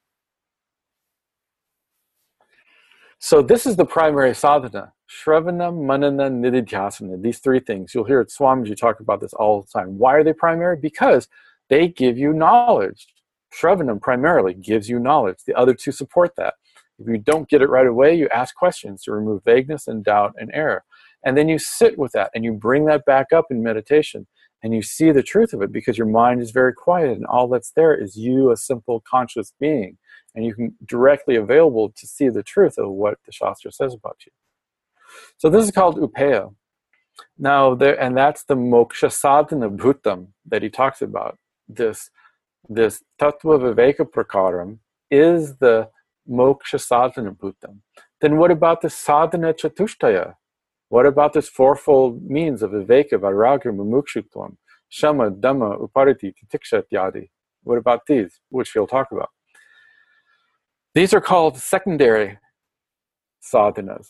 So this is the primary sadhana. Shravanam, Manana, Nididhyasana. These three things. You'll hear Swamiji talk about this all the time. Why are they primary? Because they give you knowledge. Shravanam primarily gives you knowledge. The other two support that. If you don't get it right away, you ask questions to remove vagueness and doubt and error. And then you sit with that and you bring that back up in meditation and you see the truth of it because your mind is very quiet and all that's there is you, a simple conscious being. And you can directly available to see the truth of what the Shastra says about you. So this is called Upeya. Now, and that's the moksha sadhana bhutam that he talks about. this tattva viveka prakaram is the moksha sadhana bhutam, then what about the sadhana chatushtaya? What about this fourfold means of viveka, vairagya, mumukshutvam, shama, dhamma, upariti, titiksha, ityadi? What about these, which we'll talk about? These are called secondary sadhanas.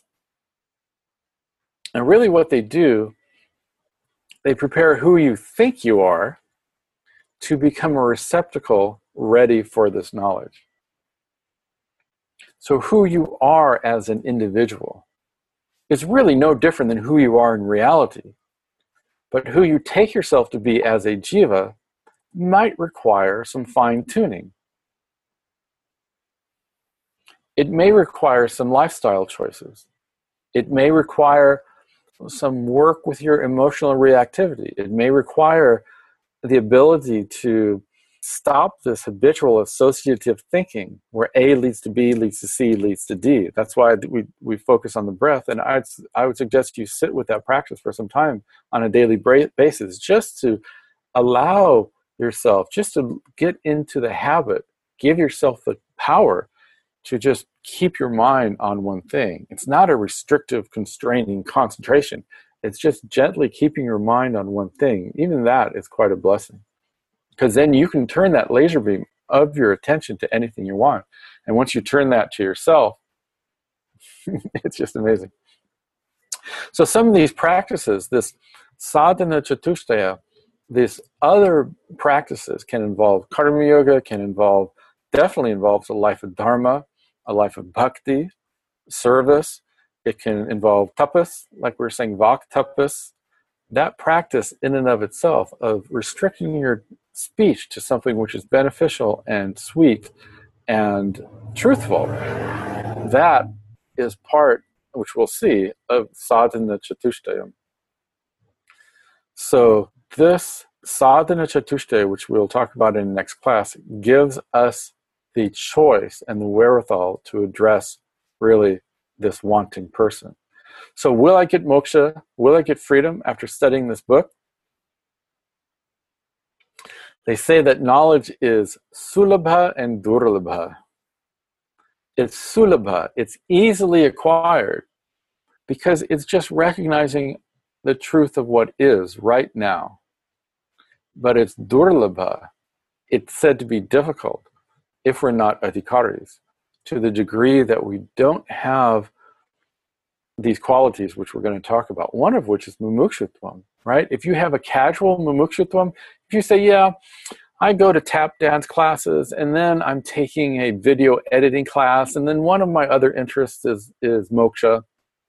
And really what they do, they prepare who you think you are to become a receptacle ready for this knowledge. So who you are as an individual is really no different than who you are in reality. But who you take yourself to be as a jiva might require some fine-tuning. It may require some lifestyle choices. It may require some work with your emotional reactivity. It may require the ability to stop this habitual associative thinking where A leads to B, leads to C, leads to D. That's why we focus on the breath. And I would suggest you sit with that practice for some time on a daily basis, just to allow yourself, just to get into the habit, give yourself the power to just keep your mind on one thing. It's not a restrictive, constraining concentration. It's just gently keeping your mind on one thing. Even that is quite a blessing. Because then you can turn that laser beam of your attention to anything you want. And once you turn that to yourself, it's just amazing. So some of these practices, this sadhana chatushtaya, these other practices can involve karma yoga, definitely involves a life of dharma, a life of bhakti, service. It can involve tapas, like we were saying, vak tapas. That practice in and of itself of restricting your speech to something which is beneficial and sweet and truthful, that is part, which we'll see, of sadhana chatushtaya. So this sadhana chatushtaya, which we'll talk about in the next class, gives us the choice and the wherewithal to address really this wanting person. So will I get moksha? Will I get freedom after studying this book? They say that knowledge is sulabha and durlabha. It's sulabha, it's easily acquired because it's just recognizing the truth of what is right now. But it's durlabha. It's said to be difficult if we're not adhikaris, to the degree that we don't have these qualities which we're going to talk about, one of which is mumukshutvam, right? If you have a casual mumukshutvam, if you say, yeah, I go to tap dance classes, and then I'm taking a video editing class, and then one of my other interests is moksha.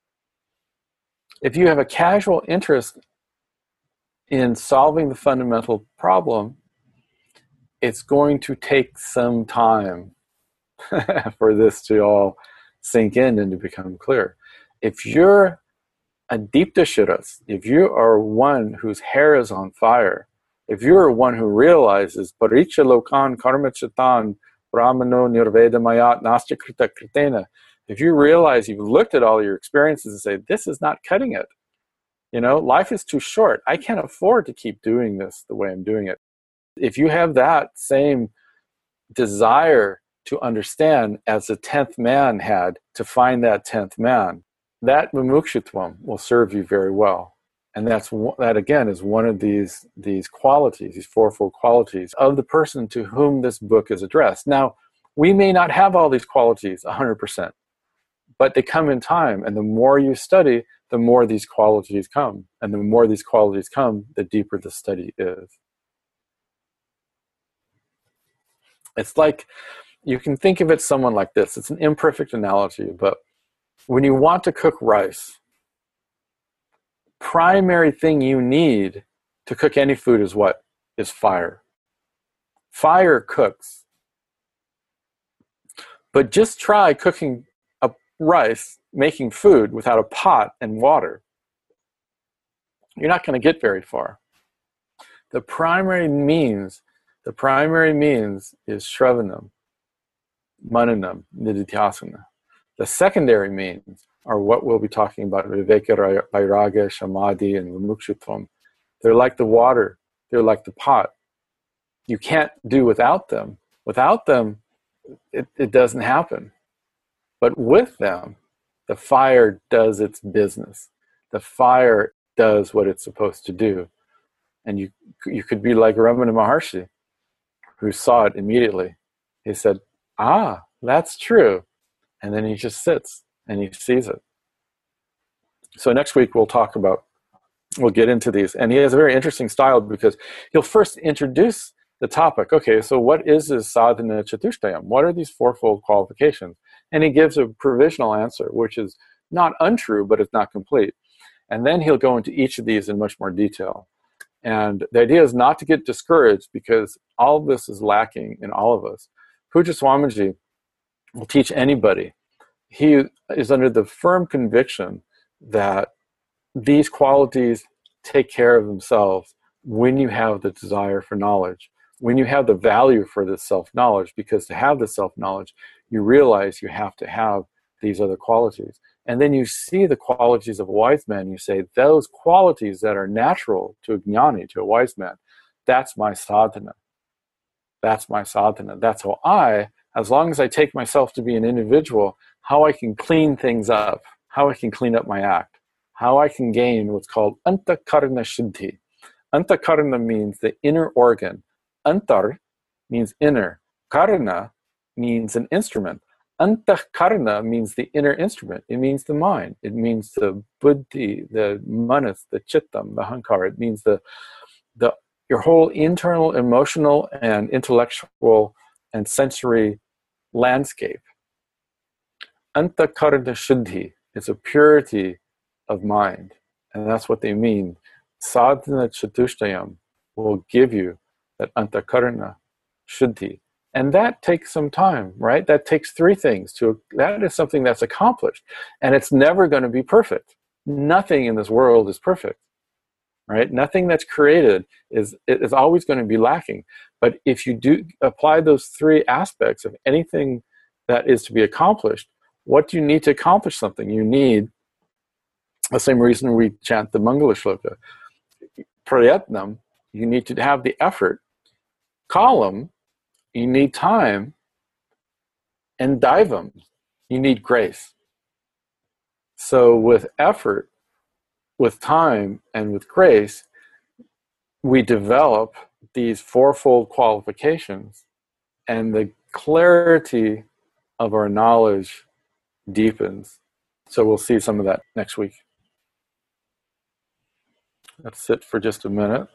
If you have a casual interest in solving the fundamental problem, it's going to take some time for this to all sink in and to become clear. If you're a Deeptashiras, if you are one whose hair is on fire, if you're one who realizes paricha lokan karma chatan brahmano nirveda mayat nastya krita kritena, if you realize you've looked at all your experiences and say, this is not cutting it, life is too short, I can't afford to keep doing this the way I'm doing it. If you have that same desire to understand as the 10th man had to find that 10th man, that mumukshutvam will serve you very well. And that again is one of these qualities, these fourfold qualities of the person to whom this book is addressed. Now, we may not have all these qualities 100%, but they come in time. And the more you study, the more these qualities come. And the more these qualities come, the deeper the study is. It's like, you can think of it someone like this. It's an imperfect analogy, but when you want to cook rice, primary thing you need to cook any food is what? Is fire. Fire cooks. But just try cooking a rice, making food without a pot and water. You're not going to get very far. The primary means is Shravanam, Mananam, Nididhyasana. The secondary means are what we'll be talking about, Viveka, Vairagya, Samadhi, and Mumukshutvam. They're like the water. They're like the pot. You can't do without them. Without them, it doesn't happen. But with them, the fire does its business. The fire does what it's supposed to do. And you could be like Ramana Maharshi, who saw it immediately. He said, ah, that's true. And then he just sits and he sees it. So next week we'll get into these. And he has a very interesting style because he'll first introduce the topic. Okay, so what is this sadhana chatushtayam? What are these fourfold qualifications? And he gives a provisional answer, which is not untrue, but it's not complete. And then he'll go into each of these in much more detail. And the idea is not to get discouraged because all of this is lacking in all of us. Puja Swamiji will teach anybody. He is under the firm conviction that these qualities take care of themselves when you have the desire for knowledge, when you have the value for this self-knowledge, because to have the self-knowledge, you realize you have to have these other qualities. And then you see the qualities of a wise man, you say, those qualities that are natural to a jnani, to a wise man, that's my sadhana. That's my sadhana. That's how as long as I take myself to be an individual, how I can clean things up, how I can clean up my act, how I can gain what's called antakarna shuddhi. Antakarna means the inner organ. Antar means inner. Karna means an instrument. Antakarna means the inner instrument. It means the mind. It means the buddhi, the manas, the chittam, the hankara. It means your whole internal, emotional, and intellectual and sensory landscape. Antakarna shuddhi is a purity of mind. And that's what they mean. Sadhana chatushtayam will give you that antakarna shuddhi. And that takes some time, right? That takes three things. That is something that's accomplished. And it's never going to be perfect. Nothing in this world is perfect, right? Nothing that's created is always going to be lacking. But if you do apply those three aspects of anything that is to be accomplished, what do you need to accomplish something? You need the same reason we chant the Mangala Shloka. Prayatnam, you need to have the effort. Kalam, you need time. And daivam, you need grace. So with effort, with time, and with grace, we develop these fourfold qualifications, and the clarity of our knowledge deepens. So we'll see some of that next week. Let's sit for just a minute.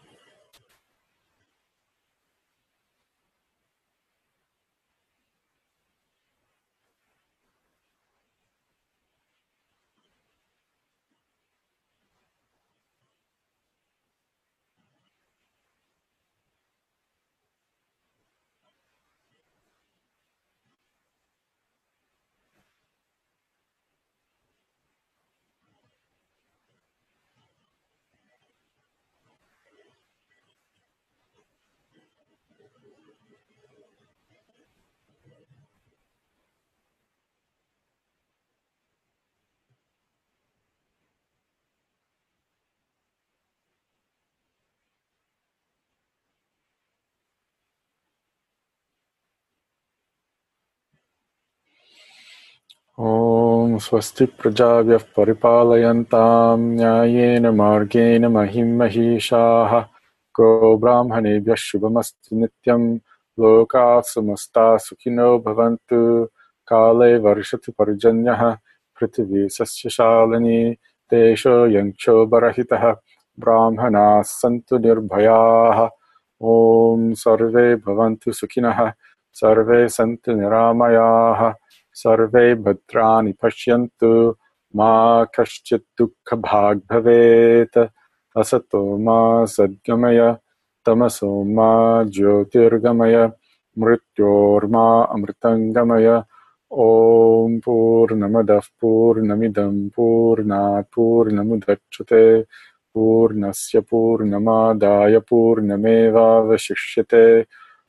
Om swasti prajavyah paripalayantam nyayena margena mahim mahishaha go brahmanebhyah shubhamasti nityam loka samasta sukhino bhavantu kale varshati parjanyaha prithvi sasya shalini tesho yancho barahitaha brahmanas santu nirbhayaha Om sarve bhavantu sukhinaha sarve santu niramayaha Sarve bhadrani pashyantu ma kaschit dukkha bhag bhavet asato ma sadgamaya tamaso ma jyotirgamaya mrityorma amritangamaya Om purnamadav purnamidam purnat purnamudachyate purnasya purnamadaya purnameva vashishyate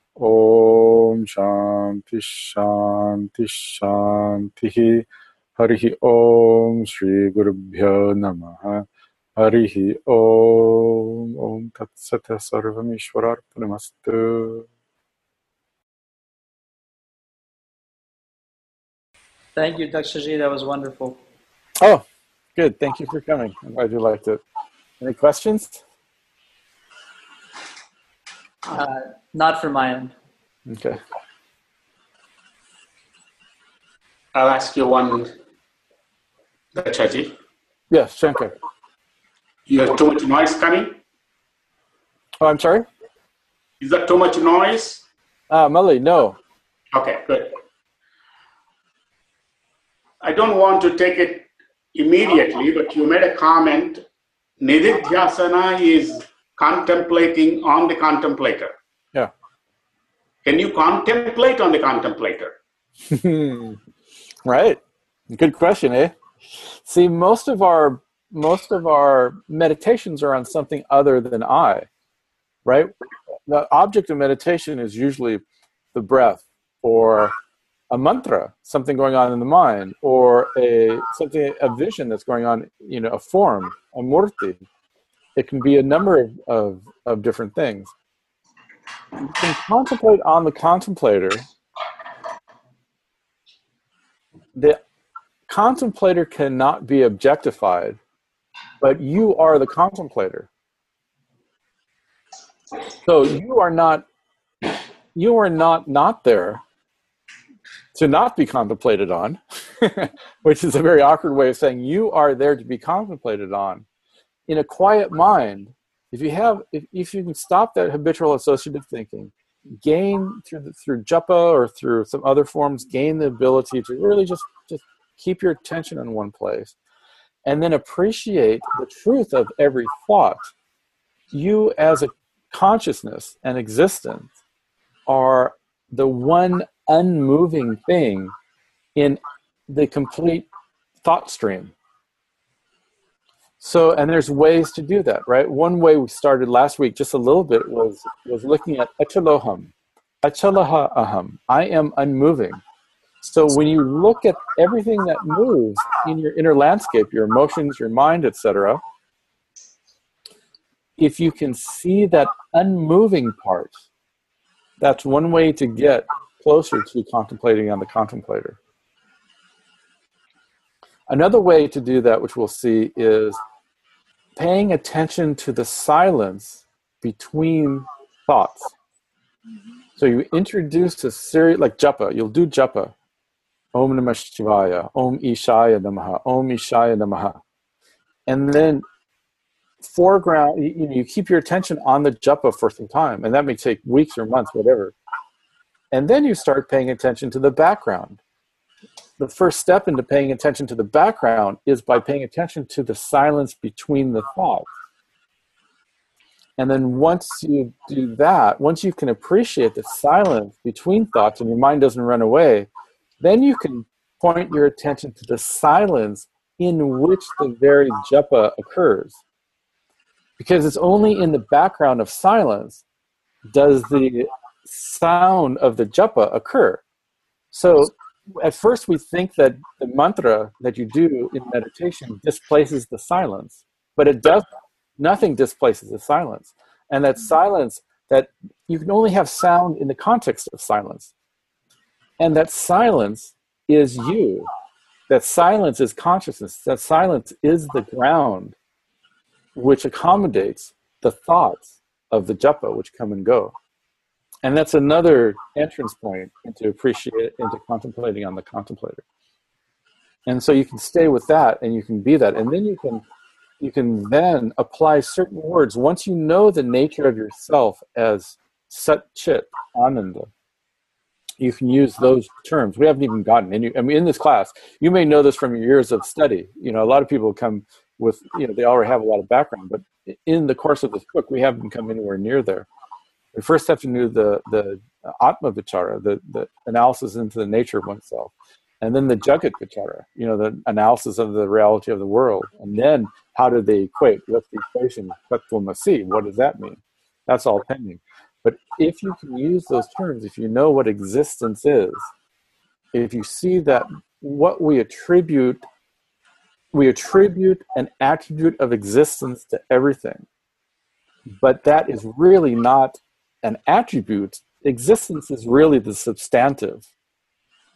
Om Shanti Shanti Shanti Harihi Om Shri Gurubhyo Namaha Harihi Om Om Tat Sat Sarvam Ishwararpanamastu Thank you, Dr. G. That was wonderful. Oh, good. Thank you for coming. I'm glad you liked it. Any questions? Not from my end. Okay. I'll ask you one, Dr. G. Yes, Shankar. You have too much noise coming? Oh, I'm sorry? Is that too much noise? Mali, no. Okay, good. I don't want to take it immediately, but you made a comment. Nididhyasana is contemplating on the contemplator. Yeah. Can you contemplate on the contemplator? Right. Good question, eh? See, most of our meditations are on something other than I, right? The object of meditation is usually the breath or a mantra, something going on in the mind, or a vision that's going on, a form, a murti. It can be a number of different things. You can contemplate on the contemplator. The contemplator cannot be objectified, but you are the contemplator. So you are not there to not be contemplated on, which is a very awkward way of saying you are there to be contemplated on. In a quiet mind, if you can stop that habitual associative thinking, gain through japa or through some other forms, gain the ability to really just keep your attention in one place, and then appreciate the truth of every thought. You as a consciousness and existence are the one unmoving thing in the complete thought stream. So, and there's ways to do that, right? One way we started last week, just a little bit, was looking at achaloham, achalaha aham. I am unmoving. So when you look at everything that moves in your inner landscape, your emotions, your mind, etc., if you can see that unmoving part, that's one way to get closer to contemplating on the contemplator. Another way to do that, which we'll see, is paying attention to the silence between thoughts. So you introduce a series, like japa, you'll do japa. Om Namah Shivaya, Om Ishaya Namaha, Om Ishaya Namaha. And then foreground, you keep your attention on the japa for some time, and that may take weeks or months, whatever. And then you start paying attention to the background. The first step into paying attention to the background is by paying attention to the silence between the thoughts. And then once you do that, once you can appreciate the silence between thoughts and your mind doesn't run away, then you can point your attention to the silence in which the very japa occurs. Because it's only in the background of silence does the sound of the japa occur. So at first we think that the mantra that you do in meditation displaces the silence, but it doesn't. Nothing displaces the silence. And that silence, that you can only have sound in the context of silence. And that silence is you. That silence is consciousness. That silence is the ground which accommodates the thoughts of the japa which come and go. And that's another entrance point into contemplating on the contemplator. And so you can stay with that and you can be that. And then you can then apply certain words. Once you know the nature of yourself as Sat Chit Ananda, you can use those terms. We haven't even gotten in this class, you may know this from your years of study. A lot of people come with, they already have a lot of background, but in the course of this book, we haven't come anywhere near there. We first have to know the Atma Vichara, the analysis into the nature of oneself. And then the Jagat Vichara, the analysis of the reality of the world. And then how do they equate? What's the equation? Tatvamasi, what does that mean? That's all pending. But if you can use those terms, if you know what existence is, if you see that what we attribute an attribute of existence to everything, but that is really not an attribute. Existence is really the substantive.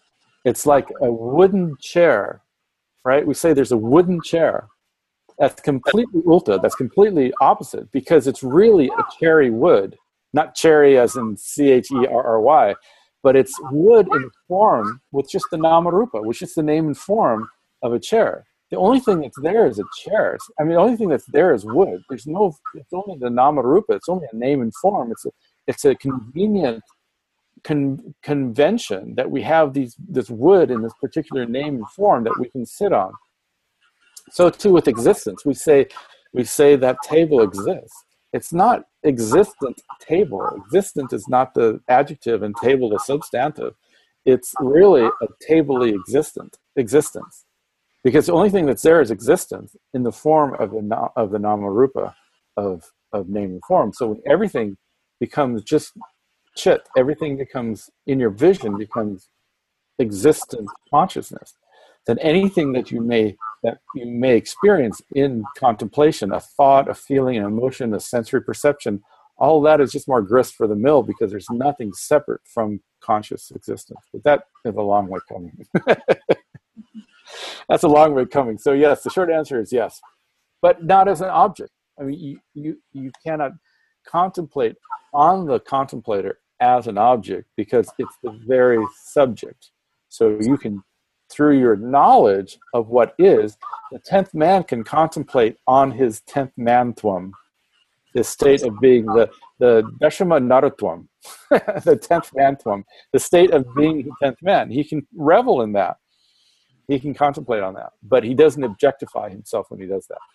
It's like a wooden chair, right? We say there's a wooden chair. That's completely ulta, that's completely opposite, because it's really a cherry wood, not cherry as in Cherry, but it's wood in form with just the namarupa, which is the name and form of a chair. The only thing that's there is a chair. I mean, the only thing that's there is wood. It's only the namarupa. It's only a name and form. It's a convenient convention that we have this wood in this particular name and form that we can sit on. So too with existence, we say that table exists. It's not existent table. Existent is not the adjective and table the substantive. It's really a table-y existence. Because the only thing that's there is existence in the form of the namarupa of name and form. So when everything becomes just chit, everything becomes, in your vision, becomes existent consciousness, then anything that you may experience in contemplation, a thought, a feeling, an emotion, a sensory perception, all that is just more grist for the mill, because there's nothing separate from conscious existence. But that is a long way coming. That's a long way coming. So yes, the short answer is yes, but not as an object. I mean, you cannot contemplate on the contemplator as an object, because it's the very subject. So you can, through your knowledge of what is, the 10th man can contemplate on his 10th mantvam, this state of being the Dashama Naratvam, the 10th mantvam, the state of being the 10th man. He can revel in that. He can contemplate on that, but he doesn't objectify himself when he does that.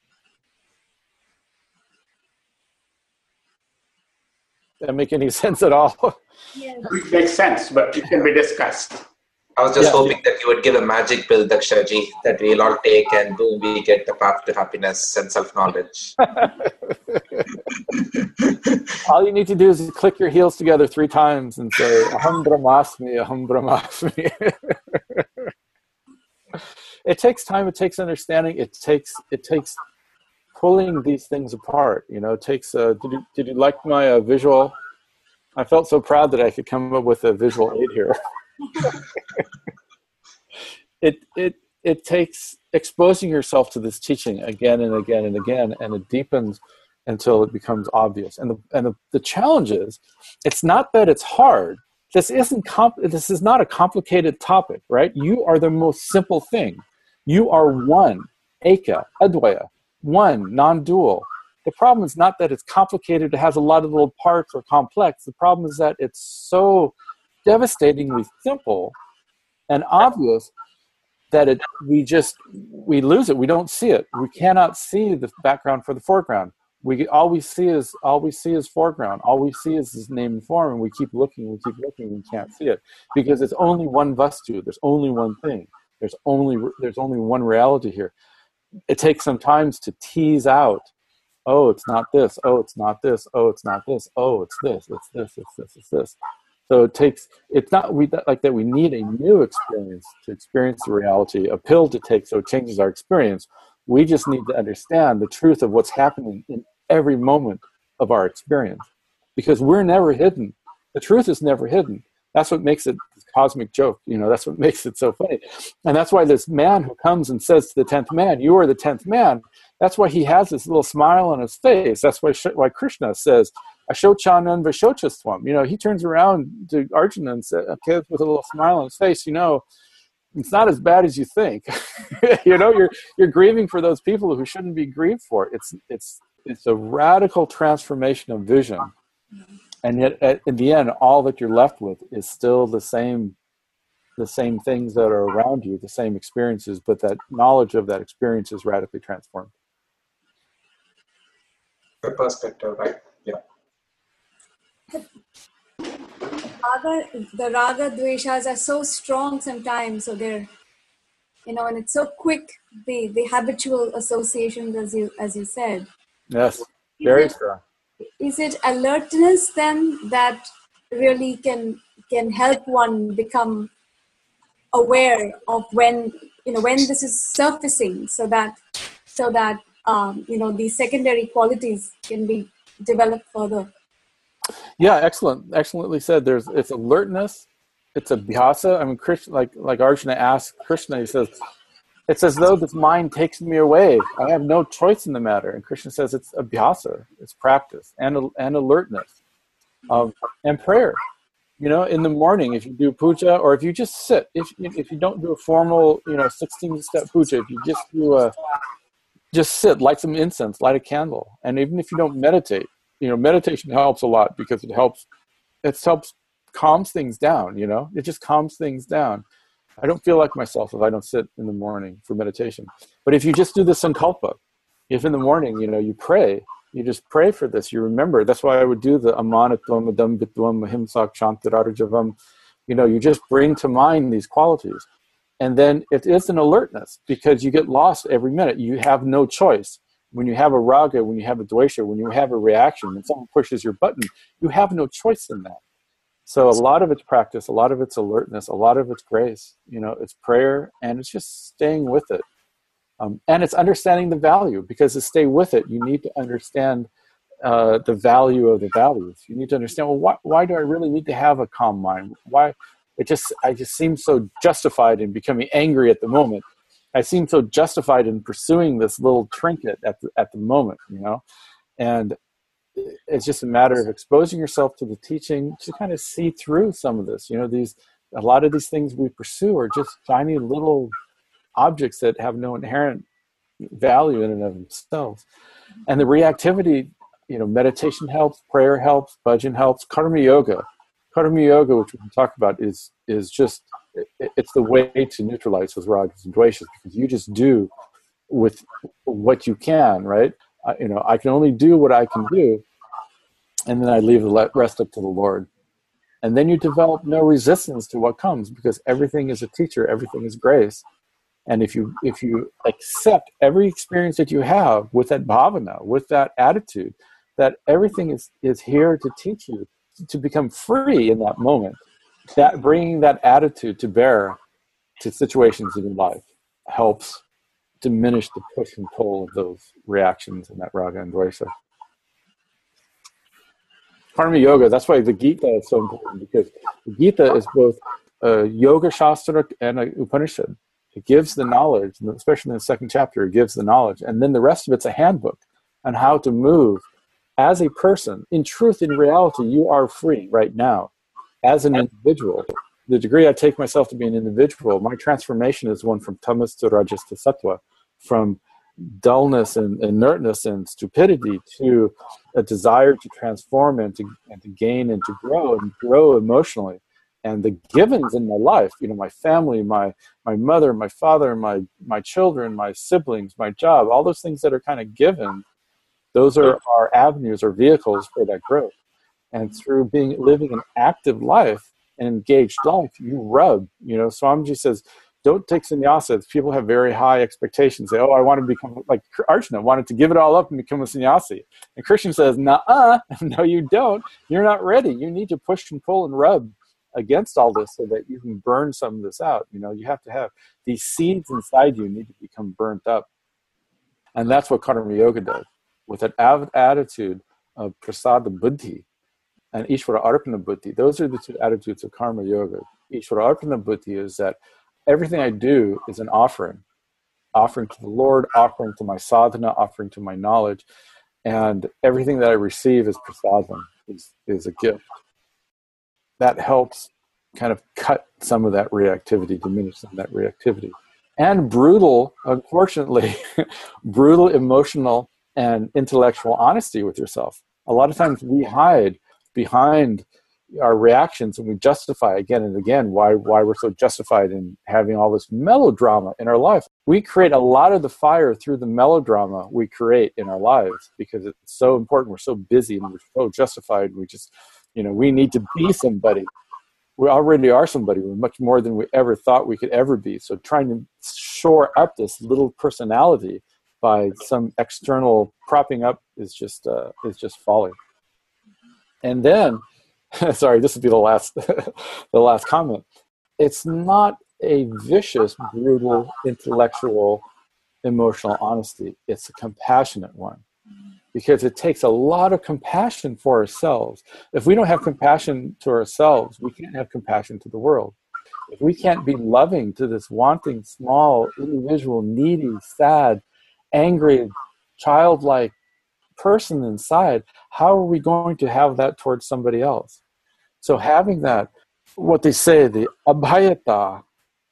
Does that make any sense at all? Yes. It makes sense, but it can be discussed. I was just hoping that you would give a magic pill, Dakshaji, that we'll all take, and boom, we get the path to happiness and self-knowledge. All you need to do is click your heels together 3 times and say, Aham Brahmasmi, Aham Brahmasmi. It takes time, it takes understanding, it takes pulling these things apart. You know, it takes, did you like my visual? I felt so proud that I could come up with a visual aid here. It takes exposing yourself to this teaching again and again and again, and it deepens until it becomes obvious. And the challenge is, it's not that it's hard. This is not a complicated topic, right? You are the most simple thing. You are one, eka, advaya, one, non-dual. The problem is not that it's complicated, it has a lot of little parts or complex. The problem is that it's so devastatingly simple and obvious that we lose it. We don't see it. We cannot see the background for the foreground. All we see is foreground. All we see is this name and form, and we keep looking, we can't see it, because it's only one vastu. There's only one thing. There's only one reality here. It takes some time to tease out. Oh, it's not this. Oh, it's not this. Oh, it's not this. Oh, it's this. It's this. It's this. It's this. So it's not like that we need a new experience to experience the reality, a pill to take so it changes our experience. We just need to understand the truth of what's happening in every moment of our experience, because we're never hidden. The truth is never hidden. That's what makes it a cosmic joke. You know, that's what makes it so funny. And that's why this man who comes and says to the 10th man, you are the 10th man, that's why he has this little smile on his face. That's why Krishna says, Ashochanan Vashochastvam. You know, he turns around to Arjuna and says, okay, with a little smile on his face, you know, it's not as bad as you think. You know, you're grieving for those people who shouldn't be grieved for. It's a radical transformation of vision. And yet, in the end, all that you're left with is still the same things that are around you, the same experiences, but that knowledge of that experience is radically transformed. Good perspective, right? Yeah. The raga dveshas are so strong sometimes, so they're, you know, and it's so quick, the habitual associations, as you said. Yes, very strong. Is it alertness then that really can help one become aware of when this is surfacing, so that the secondary qualities can be developed further? Yeah, excellently said. It's alertness, it's abhyasa. I mean, Krishna, like Arjuna asked Krishna, he says, it's as though this mind takes me away. I have no choice in the matter. And Krishna says it's abhyasa, it's practice and alertness, and prayer. You know, in the morning, if you do puja, or if you just sit, if you don't do a formal, 16-step puja, if you just do just sit, light some incense, light a candle, and even if you don't meditate, meditation helps a lot because it helps calms things down. It just calms things down. I don't feel like myself if I don't sit in the morning for meditation. But if you just do the sankalpa, if in the morning, you pray, you just pray for this, you remember. That's why I would do the amanatvam, adambitvam, ahimsak, shantirarajavam. You just bring to mind these qualities. And then it is an alertness because you get lost every minute. You have no choice. When you have a raga, when you have a dvesha, when you have a reaction, when someone pushes your button, you have no choice in that. So a lot of it's practice, a lot of it's alertness, a lot of it's grace. It's prayer, and it's just staying with it. And it's understanding the value, because to stay with it, you need to understand the value of the values. You need to understand, well, why do I really need to have a calm mind? Why? I just seem so justified in becoming angry at the moment. I seem so justified in pursuing this little trinket at the moment, and it's just a matter of exposing yourself to the teaching to kind of see through some of this. A lot of these things we pursue are just tiny little objects that have no inherent value in and of themselves. And the reactivity, meditation helps, prayer helps, bhajan helps, karma yoga, which we can talk about, is just, it's the way to neutralize those ragas and dveshas, because you just do with what you can, right? I can only do what I can do, and then I leave the rest up to the Lord. And then you develop no resistance to what comes, because everything is a teacher, everything is grace. And if you accept every experience that you have with that bhavana, with that attitude, that everything is here to teach you to become free in that moment, that bringing that attitude to bear to situations in your life helps diminish the push and pull of those reactions and that raga and dvesha. Karma yoga, that's why the Gita is so important, because the Gita is both a yoga shastra and a Upanishad. It gives the knowledge, especially in the second chapter, it gives the knowledge. And then the rest of it's a handbook on how to move as a person. In truth, in reality, you are free right now as an individual. The degree I take myself to be an individual, my transformation is one from tamas to rajas to sattva, from dullness and inertness and stupidity to a desire to transform and to gain and to grow emotionally. And the givens in my life, my family, my mother, my father, my children, my siblings, my job, all those things that are kind of given, those are our avenues or vehicles for that growth. And through living an active life, an engaged life, you rub. Swamiji says, don't take sannyasa. People have very high expectations. Say, I want to become, like Arjuna wanted to give it all up and become a sannyasi. And Krishna says, nuh-uh, no you don't. You're not ready. You need to push and pull and rub against all this so that you can burn some of this out. You have to have these seeds inside you need to become burnt up. And that's what karma yoga does. With that attitude of prasada buddhi and Ishvara arpana buddhi, those are the two attitudes of karma yoga. Ishvara arpana buddhi is that everything I do is an offering to the Lord, offering to my sadhana, offering to my knowledge, and everything that I receive is prasadam, is a gift. That helps kind of cut some of that reactivity, diminish some of that reactivity. And brutal, unfortunately, brutal emotional and intellectual honesty with yourself. A lot of times we hide behind our reactions and we justify again and again why we're so justified in having all this melodrama in our life. We create a lot of the fire through the melodrama we create in our lives because it's so important. We're so busy and we're so justified. We just, we need to be somebody. We already are somebody. We're much more than we ever thought we could ever be. So trying to shore up this little personality by some external propping up is just folly. And then, sorry, this will be the last comment. It's not a vicious, brutal, intellectual, emotional honesty. It's a compassionate one. because it takes a lot of compassion for ourselves. If we don't have compassion to ourselves, we can't have compassion to the world. If we can't be loving to this wanting, small, individual, needy, sad, angry, childlike person inside, how are we going to have that towards somebody else? So having that, what they say, the abhayata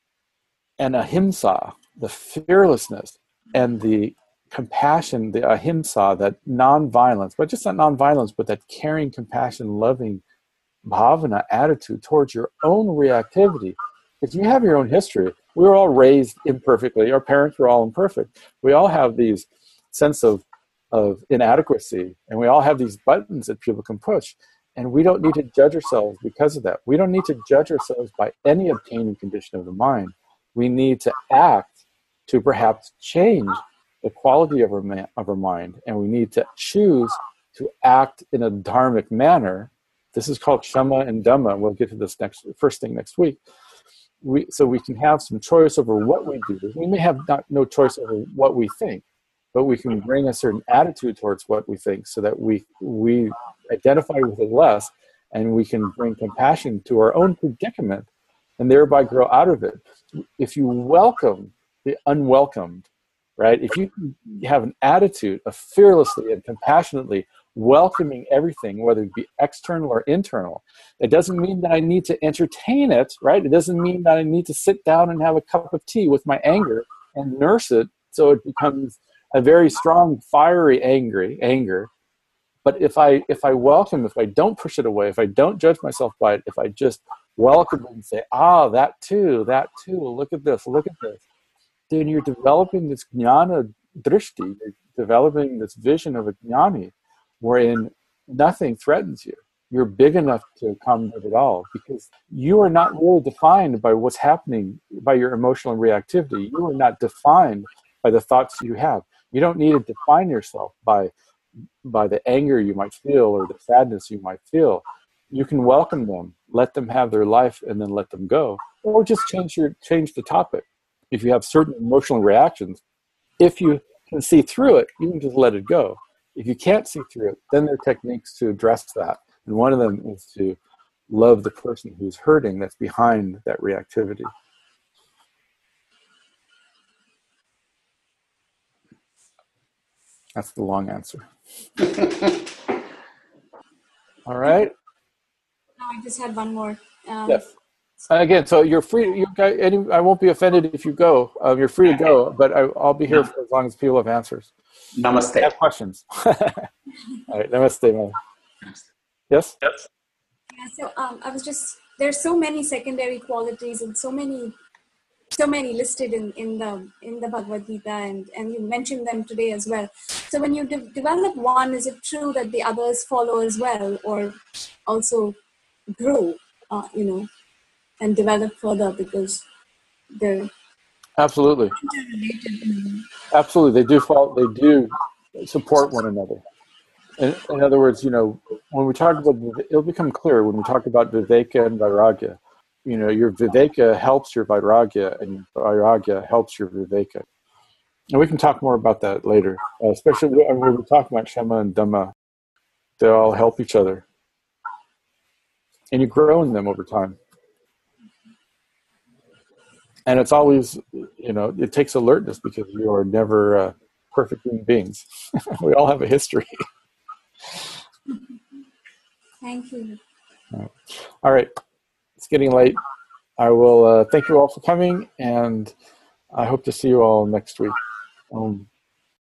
and ahimsa, the fearlessness and the compassion, the ahimsa, that non-violence, but just not non-violence, but that caring, compassion, loving bhavana attitude towards your own reactivity. If you have your own history, we were all raised imperfectly. Our parents were all imperfect. We all have these sense of inadequacy, and we all have these buttons that people can push. And we don't need to judge ourselves because of that. We don't need to judge ourselves by any obtaining condition of the mind. We need to act to perhaps change the quality of our mind, and we need to choose to act in a dharmic manner. This is called Shama and Dhamma. We'll get to this first thing next week. So we can have some choice over what we do. We may have no choice over what we think, but we can bring a certain attitude towards what we think so that we identify with it less, and we can bring compassion to our own predicament and thereby grow out of it. If you welcome the unwelcomed, right? If you have an attitude of fearlessly and compassionately welcoming everything, whether it be external or internal, it doesn't mean that I need to entertain it, right? It doesn't mean that I need to sit down and have a cup of tea with my anger and nurse it so it becomes a very strong, fiery anger. But if I welcome, if I don't push it away, if I don't judge myself by it, if I just welcome it and say, that too, look at this, then you're developing this jnana drishti, you're developing this vision of a jnani, wherein nothing threatens you. You're big enough to come with it all, because you are not really defined by what's happening, by your emotional reactivity. You are not defined by the thoughts you have. You don't need to define yourself by the anger you might feel or the sadness you might feel. You can welcome them, let them have their life, and then let them go. Or just change the topic. If you have certain emotional reactions, if you can see through it, you can just let it go. If you can't see through it, then there are techniques to address that. And one of them is to love the person who's hurting that's behind that reactivity. That's the long answer. All right. I just had one more. Yes. Again, so you're free. I won't be offended if you go. You're free to go, but I'll be here for as long as people have answers. Namaste. Have questions. All right. Namaste, man. Yes? Yeah, so there's so many secondary qualities and so many listed in the Bhagavad Gita, and you mentioned them today as well. So when you develop one, is it true that the others follow as well, or also grow, and develop further because they're Absolutely. interrelated? Absolutely. They do support one another. In other words, when we talk about, it'll become clear when we talk about Viveka and Vairagya. Your Viveka helps your Vairagya, and Vairagya helps your Viveka. And we can talk more about that later, especially when we're talking about Shama and Dhamma. They all help each other. And you grow in them over time. And it's always, it takes alertness, because you are never perfect human beings. We all have a history. Thank you. All right. It's getting late. I will thank you all for coming, and I hope to see you all next week.